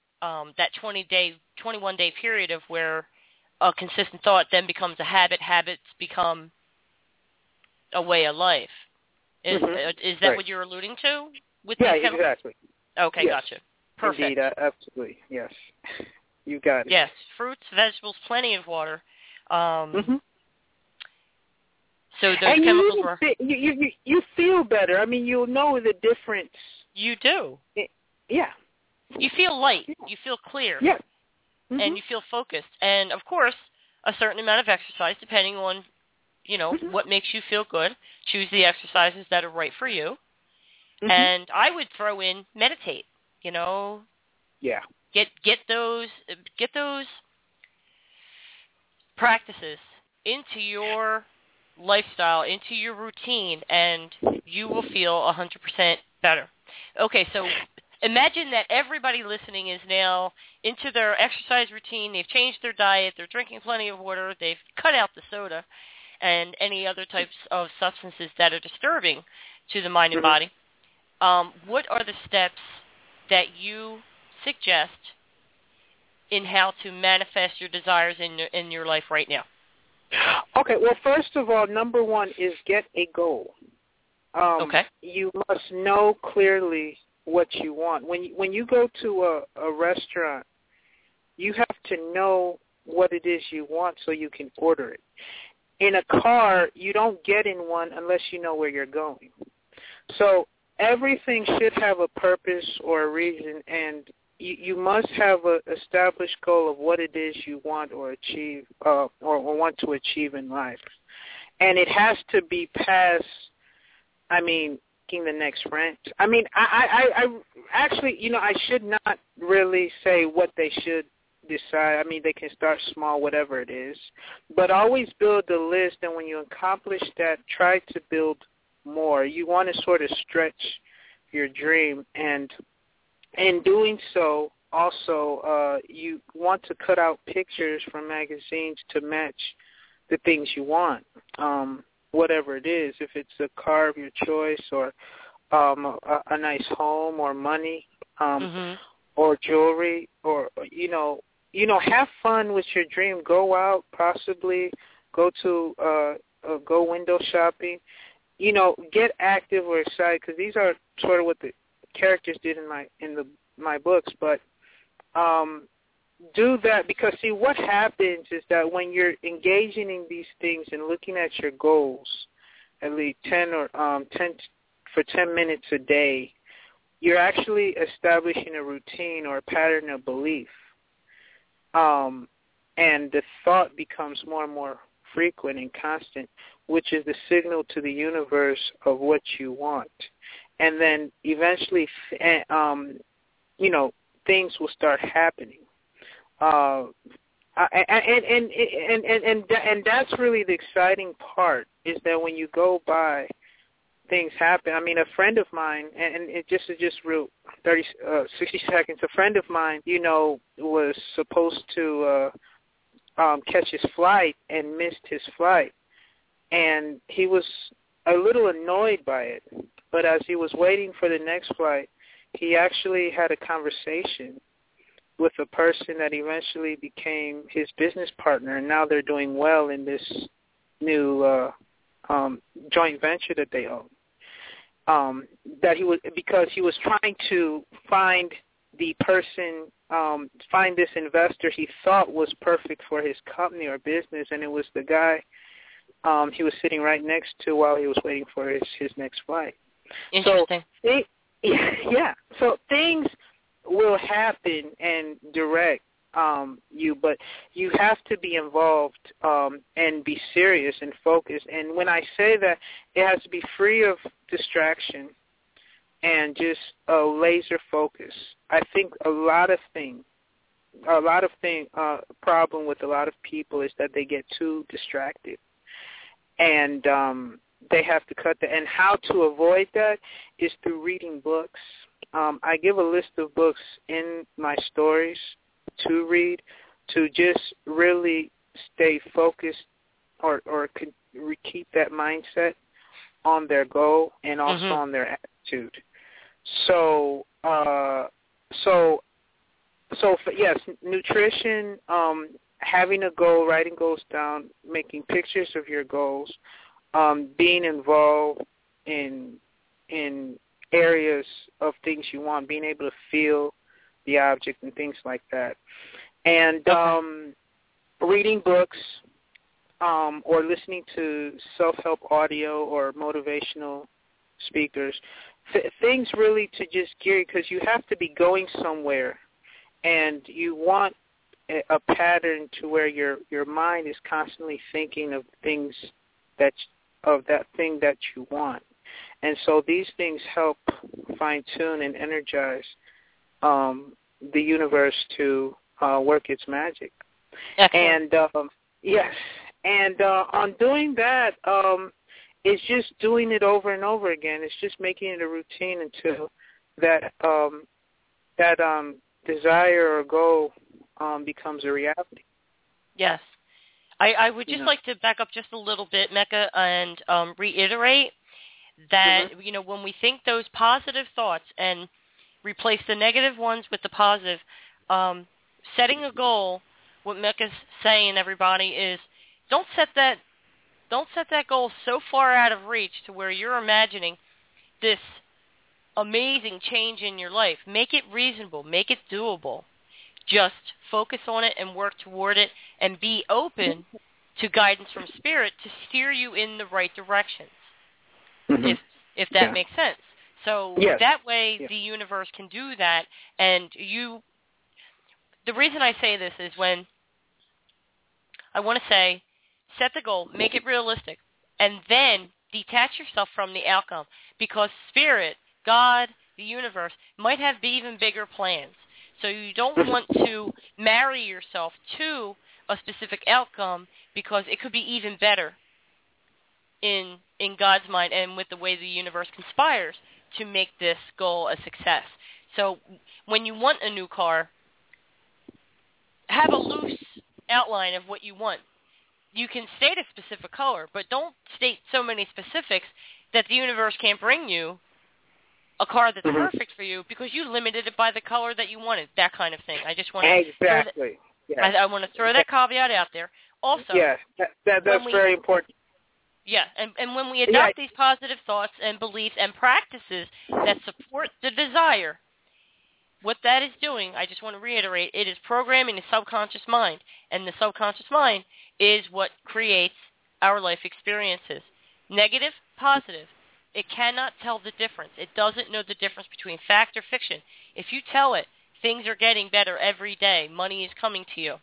21-day period of where a consistent thought then becomes a habit. Habits become a way of life. Is that what you're alluding to? Exactly. Okay, yes. Gotcha. Perfect. Indeed, absolutely. Yes, you got it. Yes, fruits, vegetables, plenty of water. So those and chemicals were. You feel better. I mean, you'll know the difference. You do. Yeah. You feel light. You feel clear. Yeah. And you feel focused. And, of course, a certain amount of exercise depending on, what makes you feel good. Choose the exercises that are right for you. Mm-hmm. And I would throw in meditate, Yeah. Get those practices into your lifestyle, into your routine, and you will feel 100% better. Okay, so imagine that everybody listening is now into their exercise routine. They've changed their diet. They're drinking plenty of water. They've cut out the soda and any other types of substances that are disturbing to the mind and body. What are the steps that you suggest in how to manifest your desires in your life right now? Okay, well, first of all, number one is get a goal. Okay. You must know clearly what you want. When you go to a restaurant, you have to know what it is you want so you can order it. In a car, you don't get in one unless you know where you're going. So everything should have a purpose or a reason, and you must have an established goal of what it is you want or achieve or want to achieve in life. And it has to be past, getting the next rent. I actually, I should not really say what they should decide. They can start small, whatever it is. But always build a list, and when you accomplish that, try to build more. You want to sort of stretch your dream, and in doing so, also, you want to cut out pictures from magazines to match the things you want, whatever it is. If it's a car of your choice, or a nice home, or money, or jewelry, or have fun with your dream. Go out, possibly go to go window shopping. Get active or excited, because these are sort of what the characters did in my books. But do that, because see, what happens is that when you're engaging in these things and looking at your goals, at least 10 minutes a day, you're actually establishing a routine or a pattern of belief, and the thought becomes more and more frequent and constant, which is the signal to the universe of what you want. And then eventually, things will start happening. And that's really the exciting part, is that when you go by, things happen. A friend of mine, and it just real 60 seconds. A friend of mine, was supposed to catch his flight and missed his flight, and he was a little annoyed by it. But as he was waiting for the next flight, he actually had a conversation with a person that eventually became his business partner, and now they're doing well in this new joint venture that they own. Because he was trying to find the person, find this investor he thought was perfect for his company or business, and it was the guy he was sitting right next to while he was waiting for his next flight. Interesting. So, so things will happen and direct you, but you have to be involved and be serious and focused. And when I say that, it has to be free of distraction and just a laser focus. I think problem with a lot of people is that they get too distracted, and they have to cut that. And how to avoid that is through reading books. I give a list of books in my stories to read, to just really stay focused or keep that mindset on their goal and also on their attitude. So yes, nutrition, having a goal, writing goals down, making pictures of your goals, being involved in areas of things you want, being able to feel the object and things like that. And reading books or listening to self-help audio or motivational speakers, things really to just gear, because you have to be going somewhere, and you want a pattern to where your mind is constantly thinking of things that thing that you want. And so these things help fine-tune and energize the universe to work its magic. Excellent. And yes, and on doing that, it's just doing it over and over again. It's just making it a routine until that desire or goal becomes a reality. Yes. I would just like to back up just a little bit, Mecca, and reiterate that, when we think those positive thoughts and replace the negative ones with the positive, setting a goal, what Mecca's saying, everybody, is don't set that goal so far out of reach to where you're imagining this amazing change in your life. Make it reasonable. Make it doable. Just focus on it and work toward it, and be open to guidance from Spirit to steer you in the right directions, if that makes sense. So that way the universe can do that, and the reason I say this is when I want to say, set the goal, make it realistic, and then detach yourself from the outcome, because Spirit, God, the universe, might have even bigger plans. So you don't want to marry yourself to a specific outcome, because it could be even better in God's mind and with the way the universe conspires to make this goal a success. So when you want a new car, have a loose outline of what you want. You can state a specific color, but don't state so many specifics that the universe can't bring you a car that's perfect for you because you limited it by the color that you wanted, that kind of thing. I just want to I want to throw that caveat out there. Also, that's very important. Yeah, and when we adopt these positive thoughts and beliefs and practices that support the desire, what that is doing, I just want to reiterate, it is programming the subconscious mind, and the subconscious mind is what creates our life experiences. Negative, positive. It cannot tell the difference. It doesn't know the difference between fact or fiction. If you tell it, things are getting better every day, money is coming to you,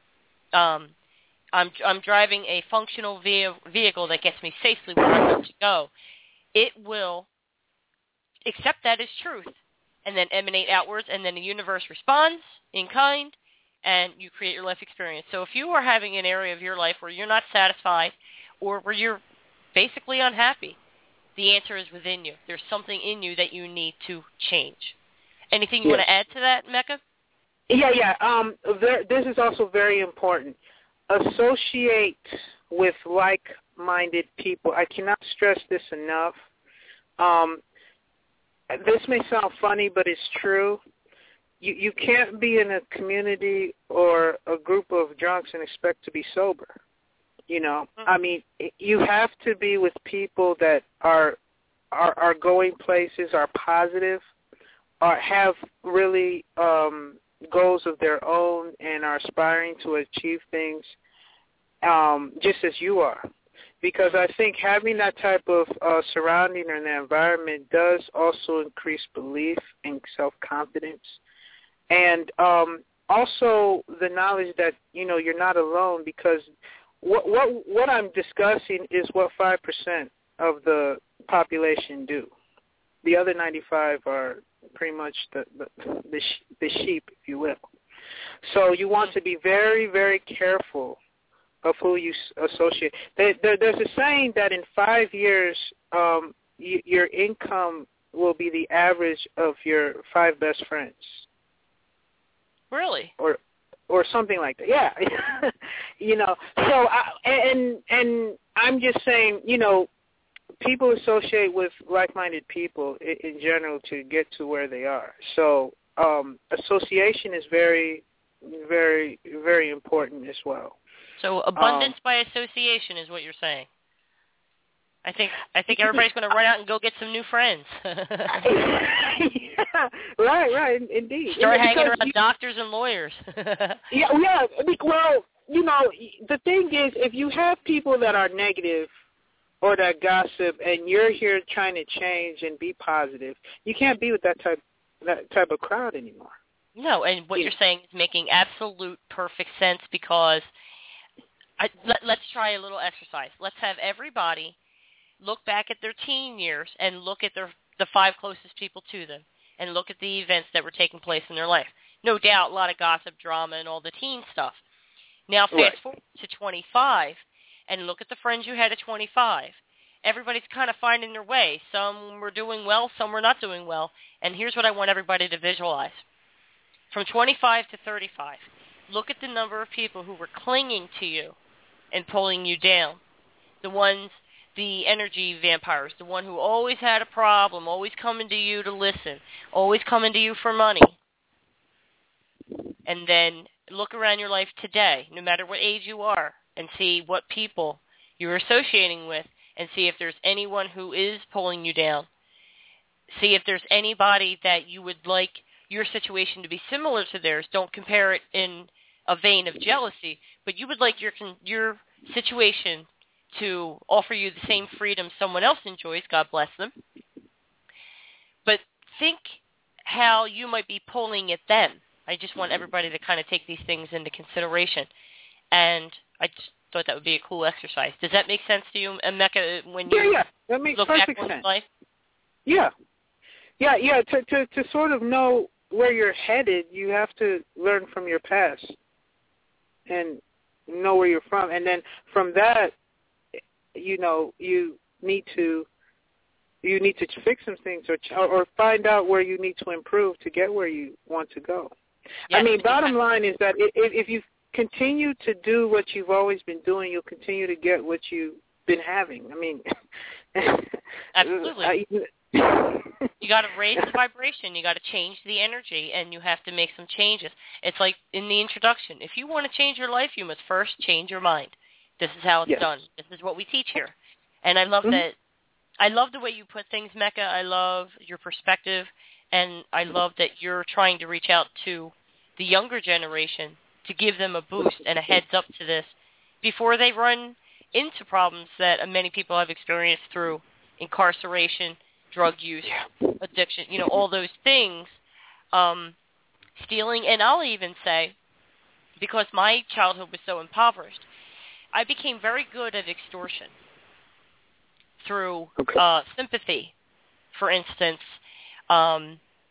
I'm driving a functional vehicle that gets me safely where I need to go, it will accept that as truth and then emanate outwards, and then the universe responds in kind, and you create your life experience. So if you are having an area of your life where you're not satisfied or where you're basically unhappy, the answer is within you. There's something in you that you need to change. Anything you want to add to that, Mecca? This is also very important. Associate with like-minded people. I cannot stress this enough. This may sound funny, but it's true. You can't be in a community or a group of drunks and expect to be sober. I mean, you have to be with people that are going places, are positive, or have really goals of their own and are aspiring to achieve things just as you are. Because I think having that type of surrounding or that environment does also increase belief and self-confidence. And also the knowledge that, you're not alone, because what I'm discussing is what 5% of the population do. The other 95 are pretty much the sheep, if you will. So you want to be very, very careful of who you associate. There's a saying that in 5 years, your income will be the average of your 5 best friends. Really? Or something like that. Yeah. So and I'm just saying, people associate with like-minded people in general to get to where they are. So association is very, very, very important as well. So abundance by association is what you're saying. I think everybody's going to run out and go get some new friends. Right, indeed. Start hanging around doctors and lawyers. Well, the thing is, if you have people that are negative or that gossip, and you're here trying to change and be positive, you can't be with that type of crowd anymore. No, and what you're saying is making absolute perfect sense, because let's try a little exercise. Let's have everybody look back at their teen years and look at the 5 closest people to them and look at the events that were taking place in their life. No doubt, a lot of gossip, drama, and all the teen stuff. Now fast forward to 25 and look at the friends you had at 25. Everybody's kind of finding their way. Some were doing well, some were not doing well. And here's what I want everybody to visualize. From 25 to 35, look at the number of people who were clinging to you and pulling you down. The energy vampires, the one who always had a problem, always coming to you to listen, always coming to you for money. And then look around your life today, no matter what age you are, and see what people you're associating with, and see if there's anyone who is pulling you down. See if there's anybody that you would like your situation to be similar to theirs. Don't compare it in a vein of jealousy, but you would like your situation to offer you the same freedom someone else enjoys. God bless them. But think how you might be pulling at them. I just want everybody to kind of take these things into consideration. And I just thought that would be a cool exercise. Does that make sense to you, Emeka, when you that makes look perfect back on sense. life? Yeah. To sort of know where you're headed, you have to learn from your past and know where you're from. And then from that, you need to fix some things or find out where you need to improve to get where you want to go. Yes, I mean, bottom line is that if you continue to do what you've always been doing, you'll continue to get what you've been having. I mean, absolutely. You got to raise the vibration. You got to change the energy, and you have to make some changes. It's like in the introduction. If you want to change your life, you must first change your mind. This is how it's done. This is what we teach here. And I love that. I love the way you put things, Mecca. I love your perspective, and I love that you're trying to reach out to the younger generation to give them a boost and a heads up to this before they run into problems that many people have experienced through incarceration, drug use, addiction, all those things, stealing. And I'll even say, because my childhood was so impoverished, I became very good at extortion through sympathy. For instance, I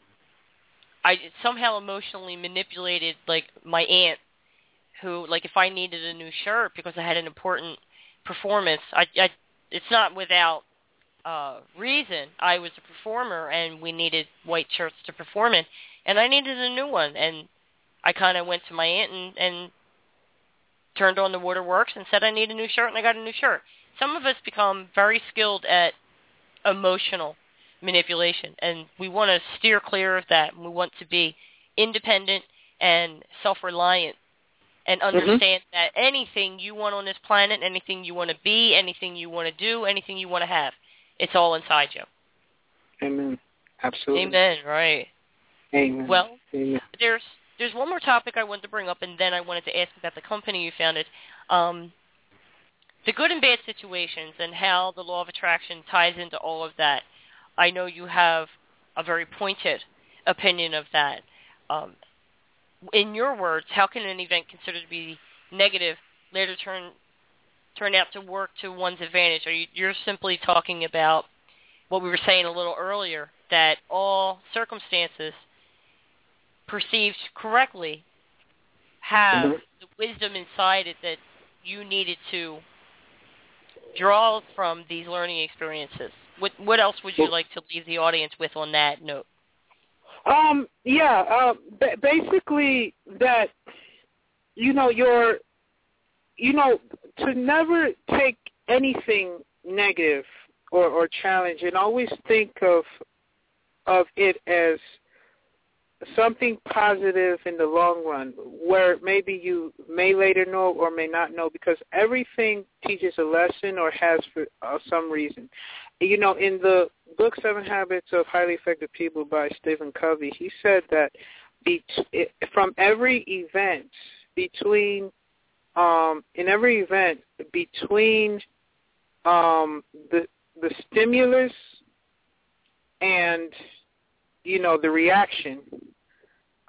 somehow emotionally manipulated, like, my aunt, who, like, if I needed a new shirt because I had an important performance, it's not without reason. I was a performer, and we needed white shirts to perform in, and I needed a new one. And I kind of went to my aunt and turned on the waterworks and said I need a new shirt, and I got a new shirt. Some of us become very skilled at emotional manipulation, and we want to steer clear of that. We want to be independent and self-reliant and understand that anything you want on this planet, anything you want to be, anything you want to do, anything you want to have, it's all inside you. Amen. Absolutely. Amen, right. Amen. Well, Amen. There's one more topic I wanted to bring up, and then I wanted to ask about the company you founded. The good and bad situations and how the law of attraction ties into all of that. I know you have a very pointed opinion of that. In your words, how can an event considered to be negative later turn out to work to one's advantage? You're simply talking about what we were saying a little earlier, that all circumstances perceived correctly have the wisdom inside it that you needed to draw from these learning experiences. What else would you like to leave the audience with on that note? Basically that, to never take anything negative or challenge, and always think of it as something positive in the long run, where maybe you may later know or may not know, because everything teaches a lesson or has for some reason. In the book 7 Habits of Highly Effective People by Stephen Covey, he said that from every event between the stimulus and the reaction,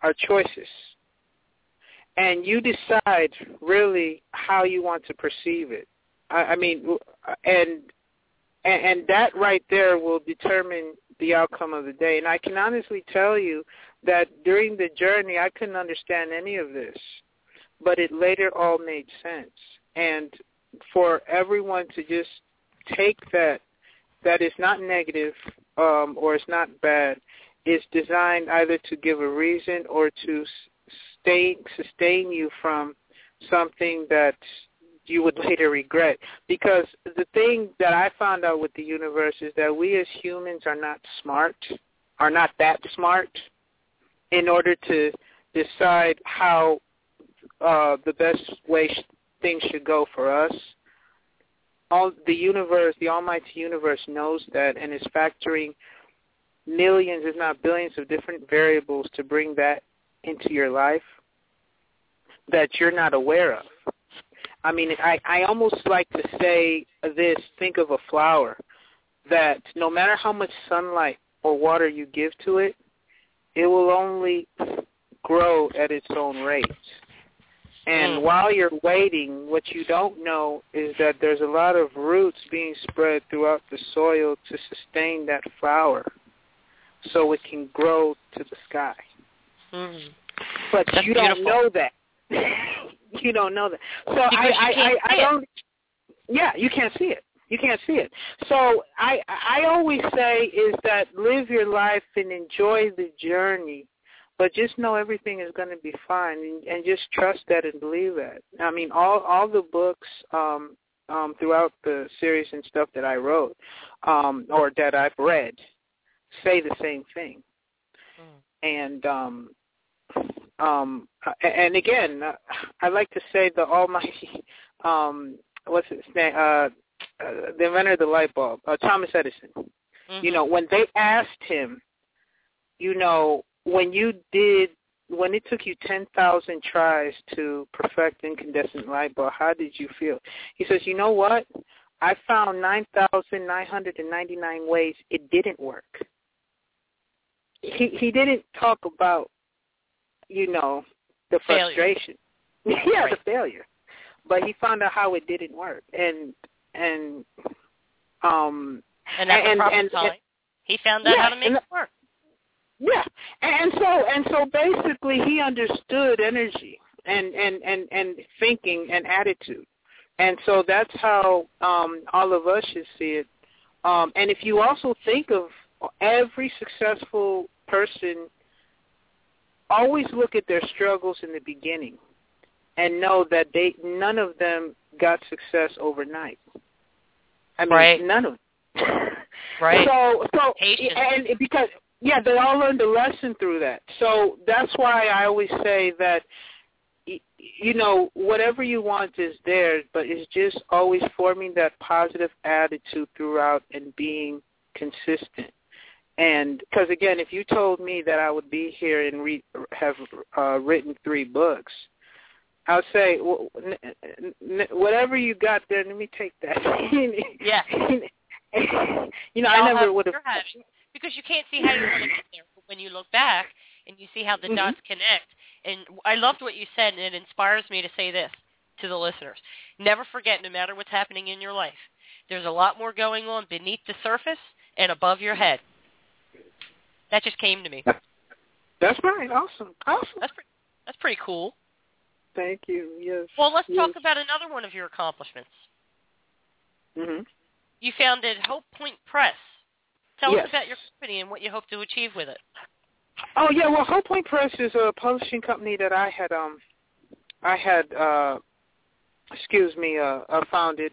are choices. And you decide really how you want to perceive it. I mean, and that right there will determine the outcome of the day. And I can honestly tell you that during the journey, I couldn't understand any of this, but it later all made sense. And for everyone to just take that it's not negative or it's not bad, it's designed either to give a reason or to sustain you from something that you would later regret. Because the thing that I found out with the universe is that we as humans are not that smart in order to decide how the best way things should go for us. The universe, the almighty universe knows that and is factoring millions, if not billions, of different variables to bring that into your life that you're not aware of. I mean, I almost like to say this, think of a flower, that no matter how much sunlight or water you give to it, it will only grow at its own rate. And while you're waiting, what you don't know is that there's a lot of roots being spread throughout the soil to sustain that flower so it can grow to the sky. Mm-hmm. But That's you beautiful. don't know that. You don't know that. So I don't. Yeah, you can't see it. You can't see it. So I always say is that live your life and enjoy the journey, but just know everything is going to be fine, and just trust that and believe that. I mean, all the books throughout the series and stuff that I wrote or that I've read say the same thing. And again, I like to say the almighty, what's his name, the inventor of the light bulb, Thomas Edison. Mm-hmm. You know, when they asked him, you know, when it took you 10,000 tries to perfect incandescent light bulb, how did you feel? He says, you know what? I found 9,999 ways it didn't work. He didn't talk about, you know, the frustration. Yeah, right. The failure. But he found out how it didn't work. And that's problem solving. He found out how to make it work. Yeah. And so basically he understood energy and thinking and attitude. And so that's how all of us should see it. And if you also think of every successful person, always look at their struggles in the beginning and know that none of them got success overnight. I mean, none of them. Right. So and because they all learned a lesson through that. So that's why I always say that, you know, whatever you want is there, but it's just always forming that positive attitude throughout and being consistent. And because, again, if you told me that I would be here and have written 3 books, I would say, whatever you got there, let me take that. Yeah. You know, I never would have. Because you can't see how you're going to get there. But when you look back and you see how the dots connect, and I loved what you said, and it inspires me to say this to the listeners. Never forget, no matter what's happening in your life, there's a lot more going on beneath the surface and above your head. That just came to me. That's right. Awesome. That's pretty cool. Thank you. Yes. Well, let's talk about another one of your accomplishments. Mm-hmm. You founded Hope Point Press. Tell us about your company and what you hope to achieve with it. Oh yeah, well, Hope Point Press is a publishing company that I had founded,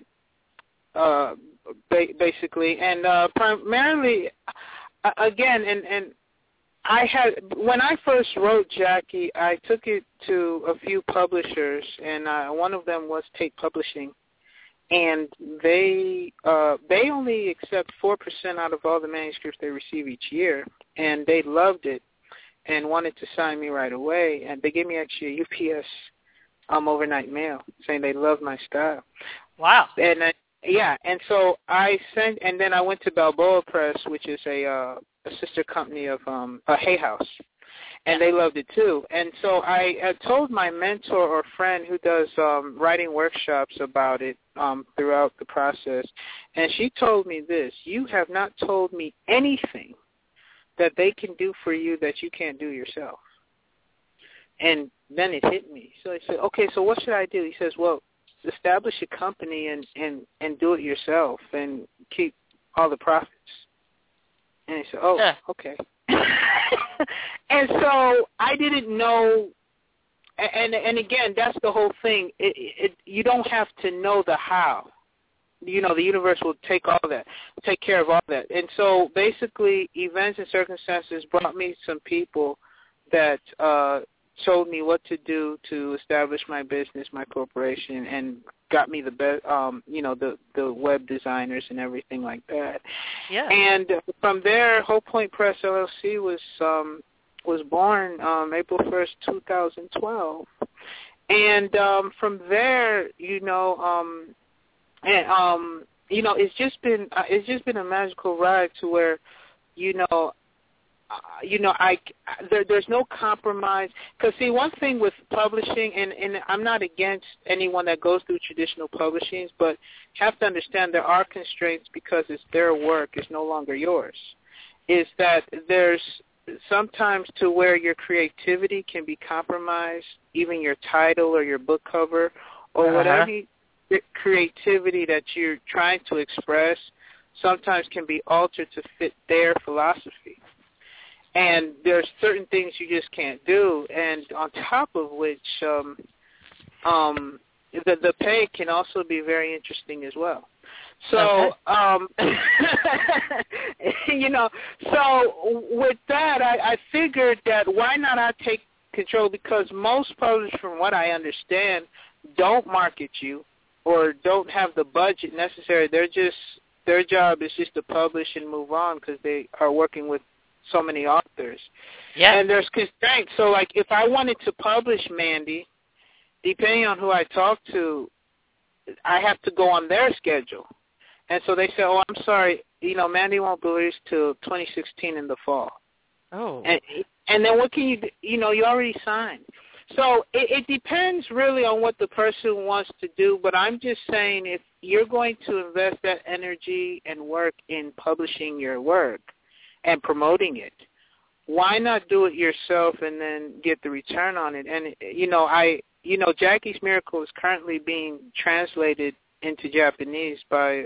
basically, and primarily, again, and I had, when I first wrote Jackie, I took it to a few publishers, and one of them was Tate Publishing, and they only accept 4% out of all the manuscripts they receive each year, and they loved it and wanted to sign me right away, and they gave me actually a UPS overnight mail saying they loved my style. Wow. And and so I sent, and then I went to Balboa Press, which is a sister company of Hay House, and they loved it too. And so I told my mentor or friend who does writing workshops about it throughout the process, and she told me this: you have not told me anything that they can do for you that you can't do yourself. And then it hit me. So I said, okay, so what should I do? He says, well, establish a company and do it yourself and keep all the profits. And I said, oh, okay. And so I didn't know, and again, that's the whole thing. You don't have to know the how. You know, the universe will take care of all that. And so basically events and circumstances brought me some people that told me what to do to establish my business, my corporation, and got me the best, the web designers and everything like that. Yeah. And from there, Hope Point Press LLC was born April 1st, 2012. And from there, it's just been a magical ride to where, there's no compromise. Because, see, one thing with publishing, and I'm not against anyone that goes through traditional publishings, but you have to understand there are constraints because it's their work. It's no longer yours. Is that there's sometimes to where your creativity can be compromised, even your title or your book cover or whatever creativity that you're trying to express sometimes can be altered to fit their philosophy. And there's certain things you just can't do, and on top of which, the pay can also be very interesting as well. So, so with that, I figured that why not I take control, because most publishers, from what I understand, don't market you or don't have the budget necessary. Their job is just to publish and move on because they are working with so many authors. Yeah. And there's constraints. So, like, if I wanted to publish Mandy, depending on who I talk to, I have to go on their schedule. And so they say, oh, I'm sorry, Mandy won't be released till 2016 in the fall. Oh. And then what can you do? You already signed. So it depends really on what the person wants to do, but I'm just saying if you're going to invest that energy and work in publishing your work and promoting it, why not do it yourself and then get the return on it? And, Jackie's Miracle is currently being translated into Japanese by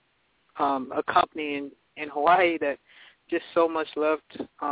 a company in Hawaii that just so much loved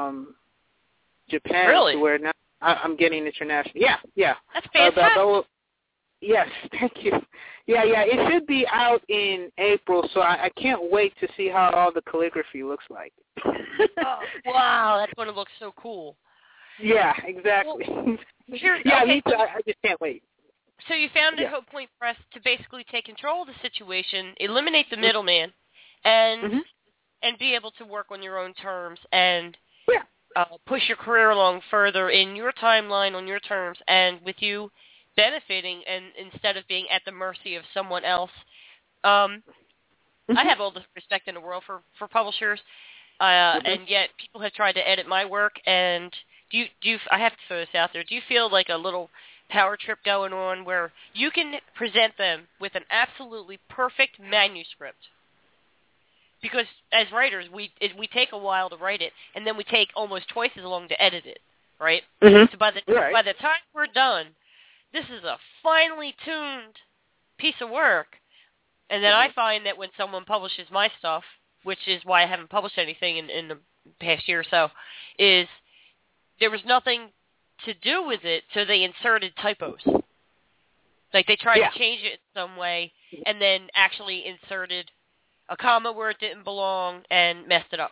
Japan. Really? To where now I'm getting international. Yeah. That's fantastic. Yes, thank you. Yeah, it should be out in April, so I can't wait to see how all the calligraphy looks like. Oh, wow, that's going to look so cool. Yeah, exactly. Well, me too. I just can't wait. So you founded Hope Point Press to basically take control of the situation, eliminate the middleman, and be able to work on your own terms and push your career along further in your timeline, on your terms, and with you benefiting and instead of being at the mercy of someone else. I have all the respect in the world for publishers, and yet people have tried to edit my work. And do you? I have to throw this out there. Do you feel like a little power trip going on where you can present them with an absolutely perfect manuscript? Because as writers, we take a while to write it, and then we take almost twice as long to edit it, right? So by the time we're done, this is a finely tuned piece of work. And then I find that when someone publishes my stuff, which is why I haven't published anything in the past year or so, is there was nothing to do with it, so they inserted typos. Like they tried to change it in some way and then actually inserted a comma where it didn't belong and messed it up.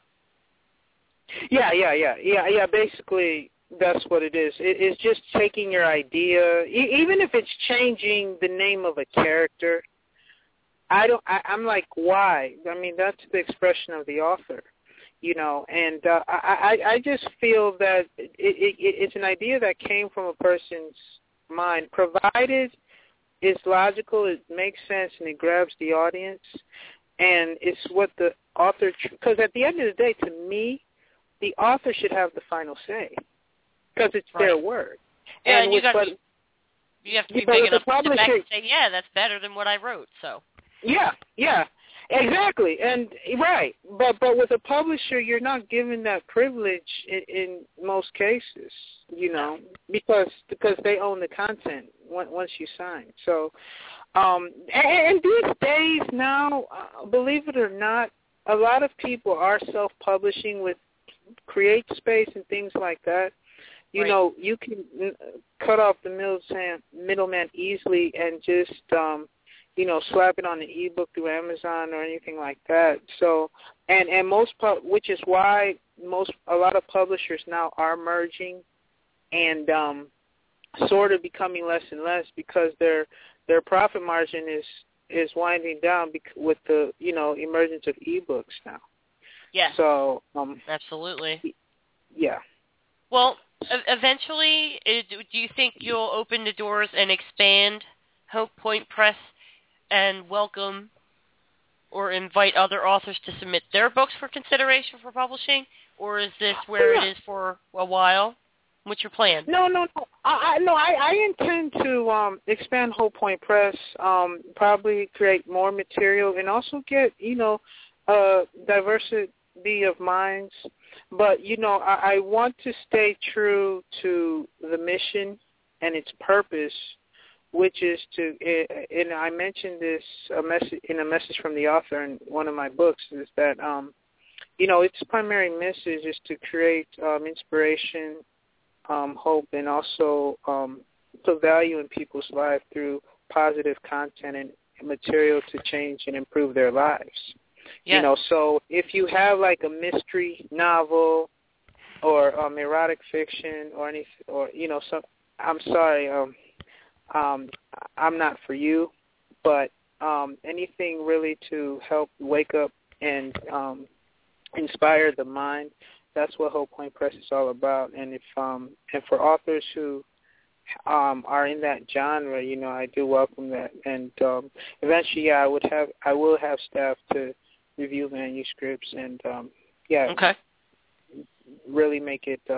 Yeah. Basically, that's what it is. It's just taking your idea, even if it's changing the name of a character. I'm like, why? I mean, that's the expression of the author, And I just feel that it's an idea that came from a person's mind, provided it's logical, it makes sense, and it grabs the audience. And it's what the author, because at the end of the day, to me, the author should have the final say. because it's their word. Yeah, and you have to be big enough to sit back and say, yeah, that's better than what I wrote. So. Yeah, exactly, and right. But with a publisher, you're not given that privilege in most cases, because they own the content once you sign. So, and these days now, believe it or not, a lot of people are self-publishing with CreateSpace and things like that. You can cut off the middleman easily and just, slap it on the ebook through Amazon or anything like that. So, and which is why a lot of publishers now are merging and sort of becoming less and less because their profit margin is winding down with the emergence of ebooks now. Yeah. So absolutely. Yeah. Well, eventually, do you think you'll open the doors and expand Hope Point Press and welcome or invite other authors to submit their books for consideration for publishing, or is this where it is for a while? What's your plan? No. I intend to expand Hope Point Press, probably create more material, and also get diversity of minds. But I want to stay true to the mission and its purpose, which is and I mentioned this in a message from the author in one of my books, is that its primary message is to create inspiration, hope, and also put value in people's lives through positive content and material to change and improve their lives. Yes. So if you have like a mystery novel or erotic fiction or anything, or I'm sorry, I'm not for you, but anything really to help wake up and inspire the mind, that's what Hope Point Press is all about. And if and for authors who are in that genre, I do welcome that. And eventually, I will have staff to review manuscripts and really make it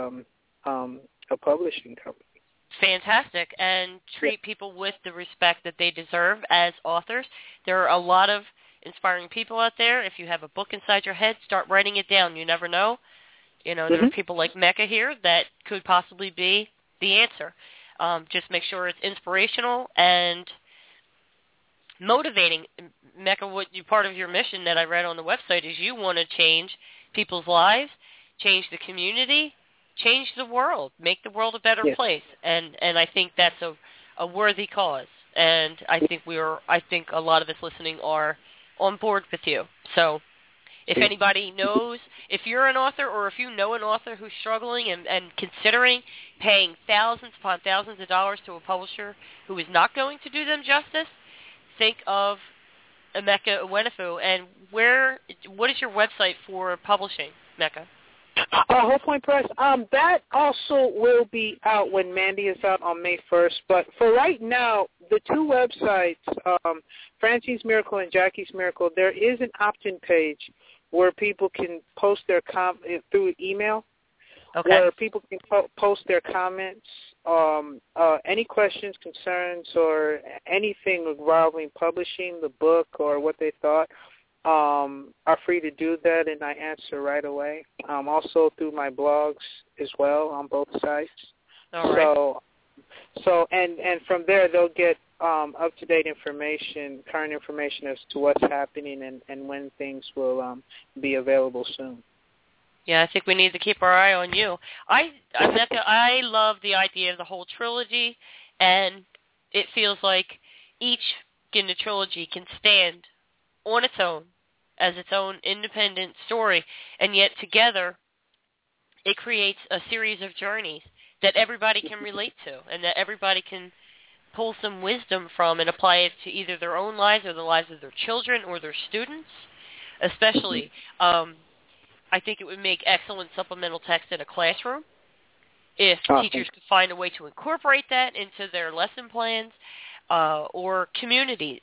a publishing company. Fantastic, and treat people with the respect that they deserve as authors. There are a lot of inspiring people out there. If you have a book inside your head, start writing it down. You never know. There are people like Mecca here that could possibly be the answer. Just make sure it's inspirational and motivating. Mecca, part of your mission that I read on the website is you want to change people's lives, change the community, change the world, make the world a better place. And I think that's a worthy cause. And I think a lot of us listening are on board with you. So if anybody knows, if you're an author or if you know an author who's struggling and considering paying thousands upon thousands of dollars to a publisher who is not going to do them justice, think of Emeka Onwenu. And what is your website for publishing, Mecca? Hope Point Press. That also will be out when Mandy is out on May 1st. But for right now, the two websites, Francine's Miracle and Jackie's Miracle, there is an opt-in page where people can post their through email, where people can post their comments, any questions, concerns, or anything involving publishing the book or what they thought. Are free to do that, and I answer right away. Also through my blogs as well on both sites. All right. So and from there they'll get up-to-date information, current information as to what's happening and when things will be available soon. Yeah, I think we need to keep our eye on you. Mecca, I love the idea of the whole trilogy, and it feels like each in the trilogy can stand on its own as its own independent story, and yet together it creates a series of journeys that everybody can relate to and that everybody can pull some wisdom from and apply it to either their own lives or the lives of their children or their students. Especially, I think it would make excellent supplemental text in a classroom if teachers could find a way to incorporate that into their lesson plans or community.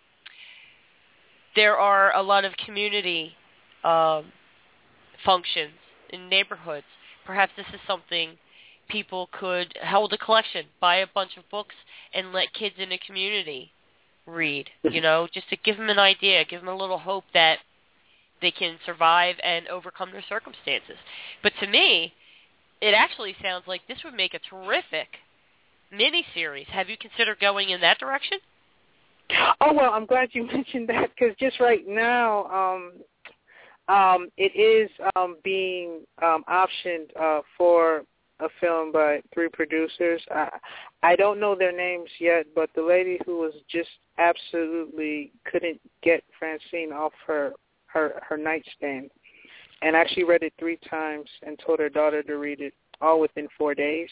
There are a lot of community functions in neighborhoods. Perhaps this is something people could hold a collection, buy a bunch of books, and let kids in the community read, just to give them an idea, give them a little hope that they can survive and overcome their circumstances. But to me, it actually sounds like this would make a terrific miniseries. Have you considered going in that direction? Oh, well, I'm glad you mentioned that, because just right now it is being optioned for a film by 3 producers. I don't know their names yet, but the lady who was just absolutely couldn't get Francine off her nightstand, and actually read it 3 times and told her daughter to read it all within 4 days.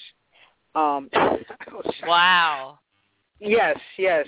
Wow. Yes.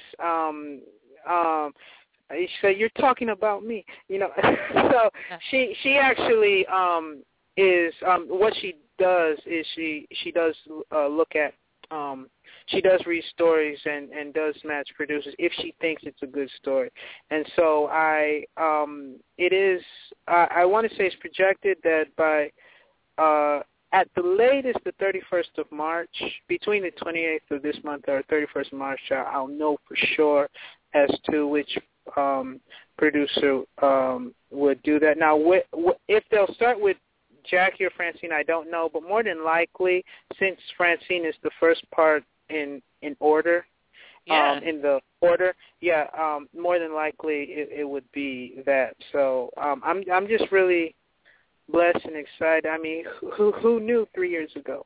So you're talking about me, So she actually is what she does is she does look at she does read stories and does match producers if she thinks it's a good story. And so I want to say it's projected that by at the latest the 31st of March, between the 28th of this month or 31st of March, I'll know for sure as to which producer would do that. Now, if they'll start with Jackie or Francine, I don't know, but more than likely, since Francine is the first part in order, in the order, more than likely it would be that. So I'm just really blessed and excited. I mean, who knew 3 years ago?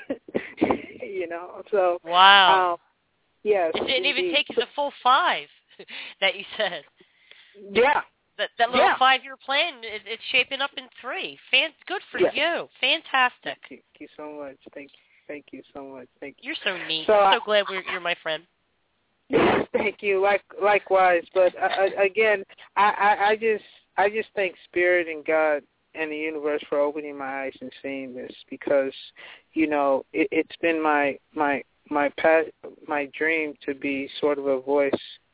So wow. Yes, it didn't indeed. even take you the full 5 that you said. Yeah. That little 5-year plan, it's shaping up in 3. Good for you. Fantastic. Thank you so much. Thank you so much. Thank you. You're so neat. So, I'm so glad you're my friend. Thank you. Likewise. But again, I just thank Spirit and God and the universe for opening my eyes and seeing this, because it's been my dream to be sort of a voice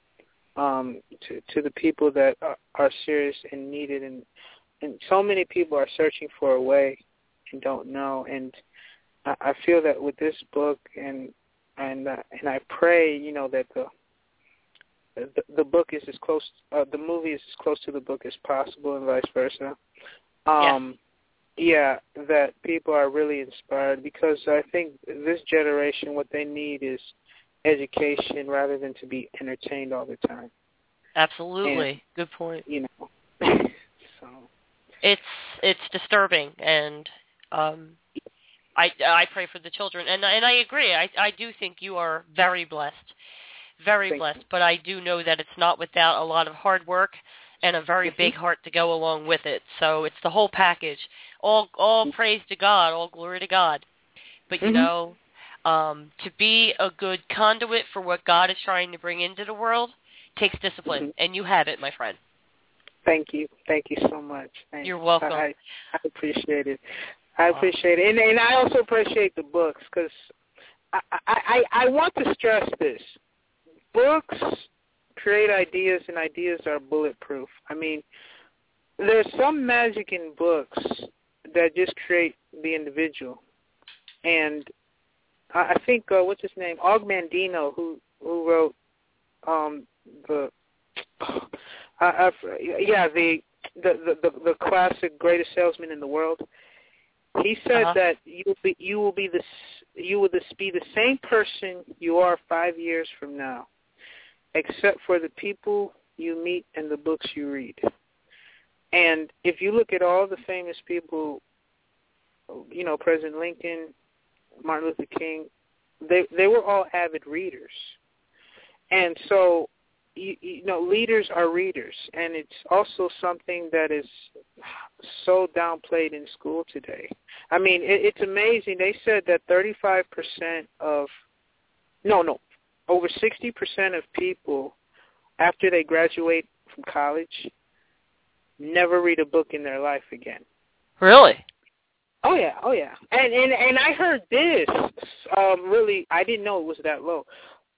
to the people that are serious and needed, and so many people are searching for a way and don't know. And I feel that with this book, and I pray, that the book is as close, the movie is as close to the book as possible, and vice versa. That people are really inspired, because I think this generation, what they need is education rather than to be entertained all the time. Absolutely. And, good point. So it's disturbing, and I pray for the children, and I agree. I do think you are very blessed. Very blessed, but I do know that it's not without a lot of hard work and a very big heart to go along with it. So it's the whole package. All praise to God, all glory to God. But to be a good conduit for what God is trying to bring into the world takes discipline, and you have it, my friend. Thank you so much. Thanks. You're welcome. I appreciate it. I appreciate it, and I also appreciate the books, because I want to stress this. Books create ideas, and ideas are bulletproof. I mean, there's some magic in books that just create the individual. And I think, what's his name? Og Mandino, who wrote the classic Greatest Salesman in the World. He said that you will be the same person you are 5 years from now, except for the people you meet and the books you read. And if you look at all the famous people, President Lincoln, Martin Luther King, they were all avid readers. And so, leaders are readers. And it's also something that is so downplayed in school today. I mean, it's amazing. They said that over 60% of people, after they graduate from college, never read a book in their life again. Really? Oh yeah. And I heard this. Really, I didn't know it was that low.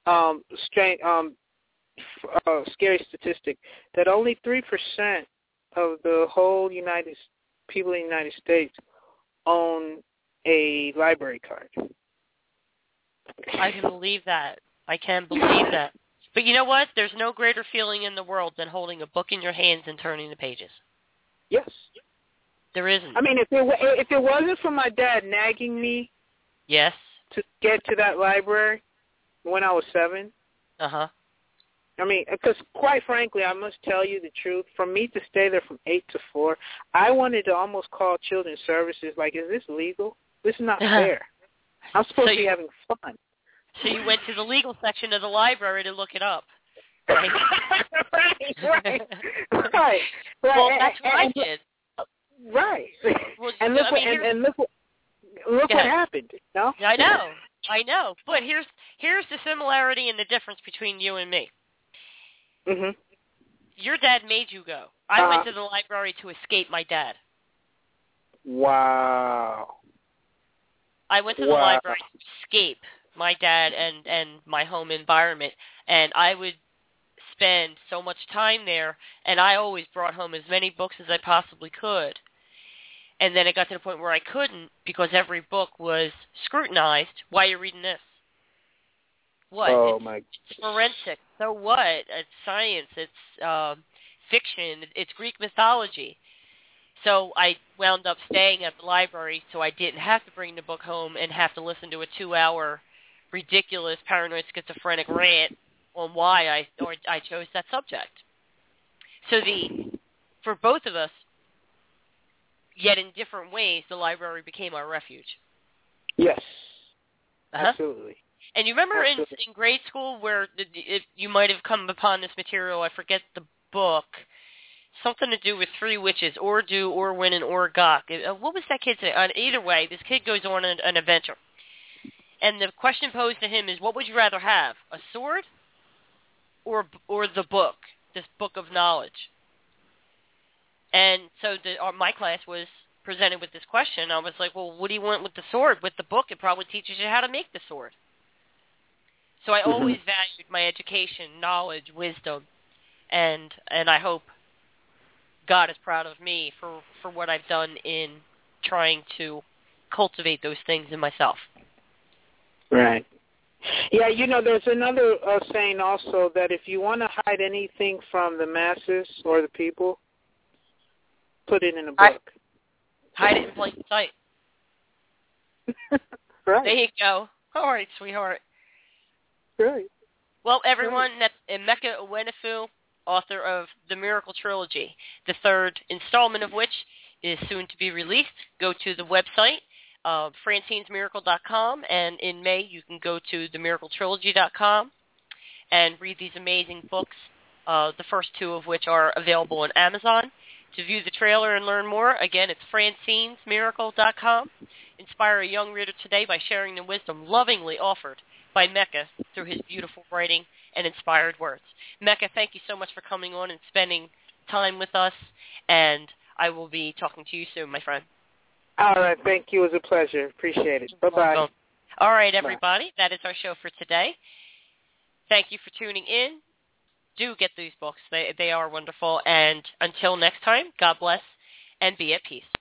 Scary statistic that only 3% of the whole people in the United States own a library card. I can believe that. I can believe that. But you know what? There's no greater feeling in the world than holding a book in your hands and turning the pages. Yes. There isn't. I mean, if it wasn't for my dad nagging me, yes, to get to that library when I was 7. Uh-huh. I mean, because quite frankly, I must tell you the truth. For me to stay there from 8 to 4, I wanted to almost call Children's Services. Like, is this legal? This is not fair. I'm supposed to be having fun. So you went to the legal section of the library to look it up. Right. Right. Well, that's what I did. Right. Well, and look what happened. No? I know. But here's the similarity and the difference between you and me. Mhm. Your dad made you go. I went to the library to escape my dad. Wow. I went to the library to escape my dad and my home environment, and I would spend so much time there, and I always brought home as many books as I possibly could. And then it got to the point where I couldn't because every book was scrutinized. Why are you reading this? What? Oh, it's forensic. So what? It's science. It's fiction. It's Greek mythology. So I wound up staying at the library so I didn't have to bring the book home and have to listen to a 2-hour ridiculous paranoid schizophrenic rant on why I chose that subject. So for both of us, yet in different ways, the library became our refuge. Yes. Absolutely. And you remember in grade school where you might have come upon this material, I forget the book, something to do with 3 witches, Urdu, Orwin, and Orgok. What was that kid saying? Either way, this kid goes on an adventure. And the question posed to him is, what would you rather have, a sword or the book, this book of knowledge? And so my class was presented with this question. I was like, well, what do you want with the sword? With the book, it probably teaches you how to make the sword. So I always valued my education, knowledge, wisdom, and I hope God is proud of me for what I've done in trying to cultivate those things in myself. Right. Yeah, there's another saying also that if you want to hide anything from the masses or the people, put it in a book. Hide it in plain sight. Right. There you go. All right, sweetheart. Right. Well, everyone, that's Emeka Onwenu, author of The Miracle Trilogy, the 3rd installment of which is soon to be released. Go to the website, Francine'sMiracle.com, and in May you can go to themiracletrilogy.com and read these amazing books, the first 2 of which are available on Amazon. To view the trailer and learn more, again, it's Francine'sMiracle.com. Inspire a young reader today by sharing the wisdom lovingly offered by Mecca through his beautiful writing and inspired words. Mecca, thank you so much for coming on and spending time with us, and I will be talking to you soon, my friend. All right, thank you. It was a pleasure. Appreciate it. Bye-bye. All right, everybody, That is our show for today. Thank you for tuning in. Do get these books. They are wonderful. And until next time, God bless and be at peace.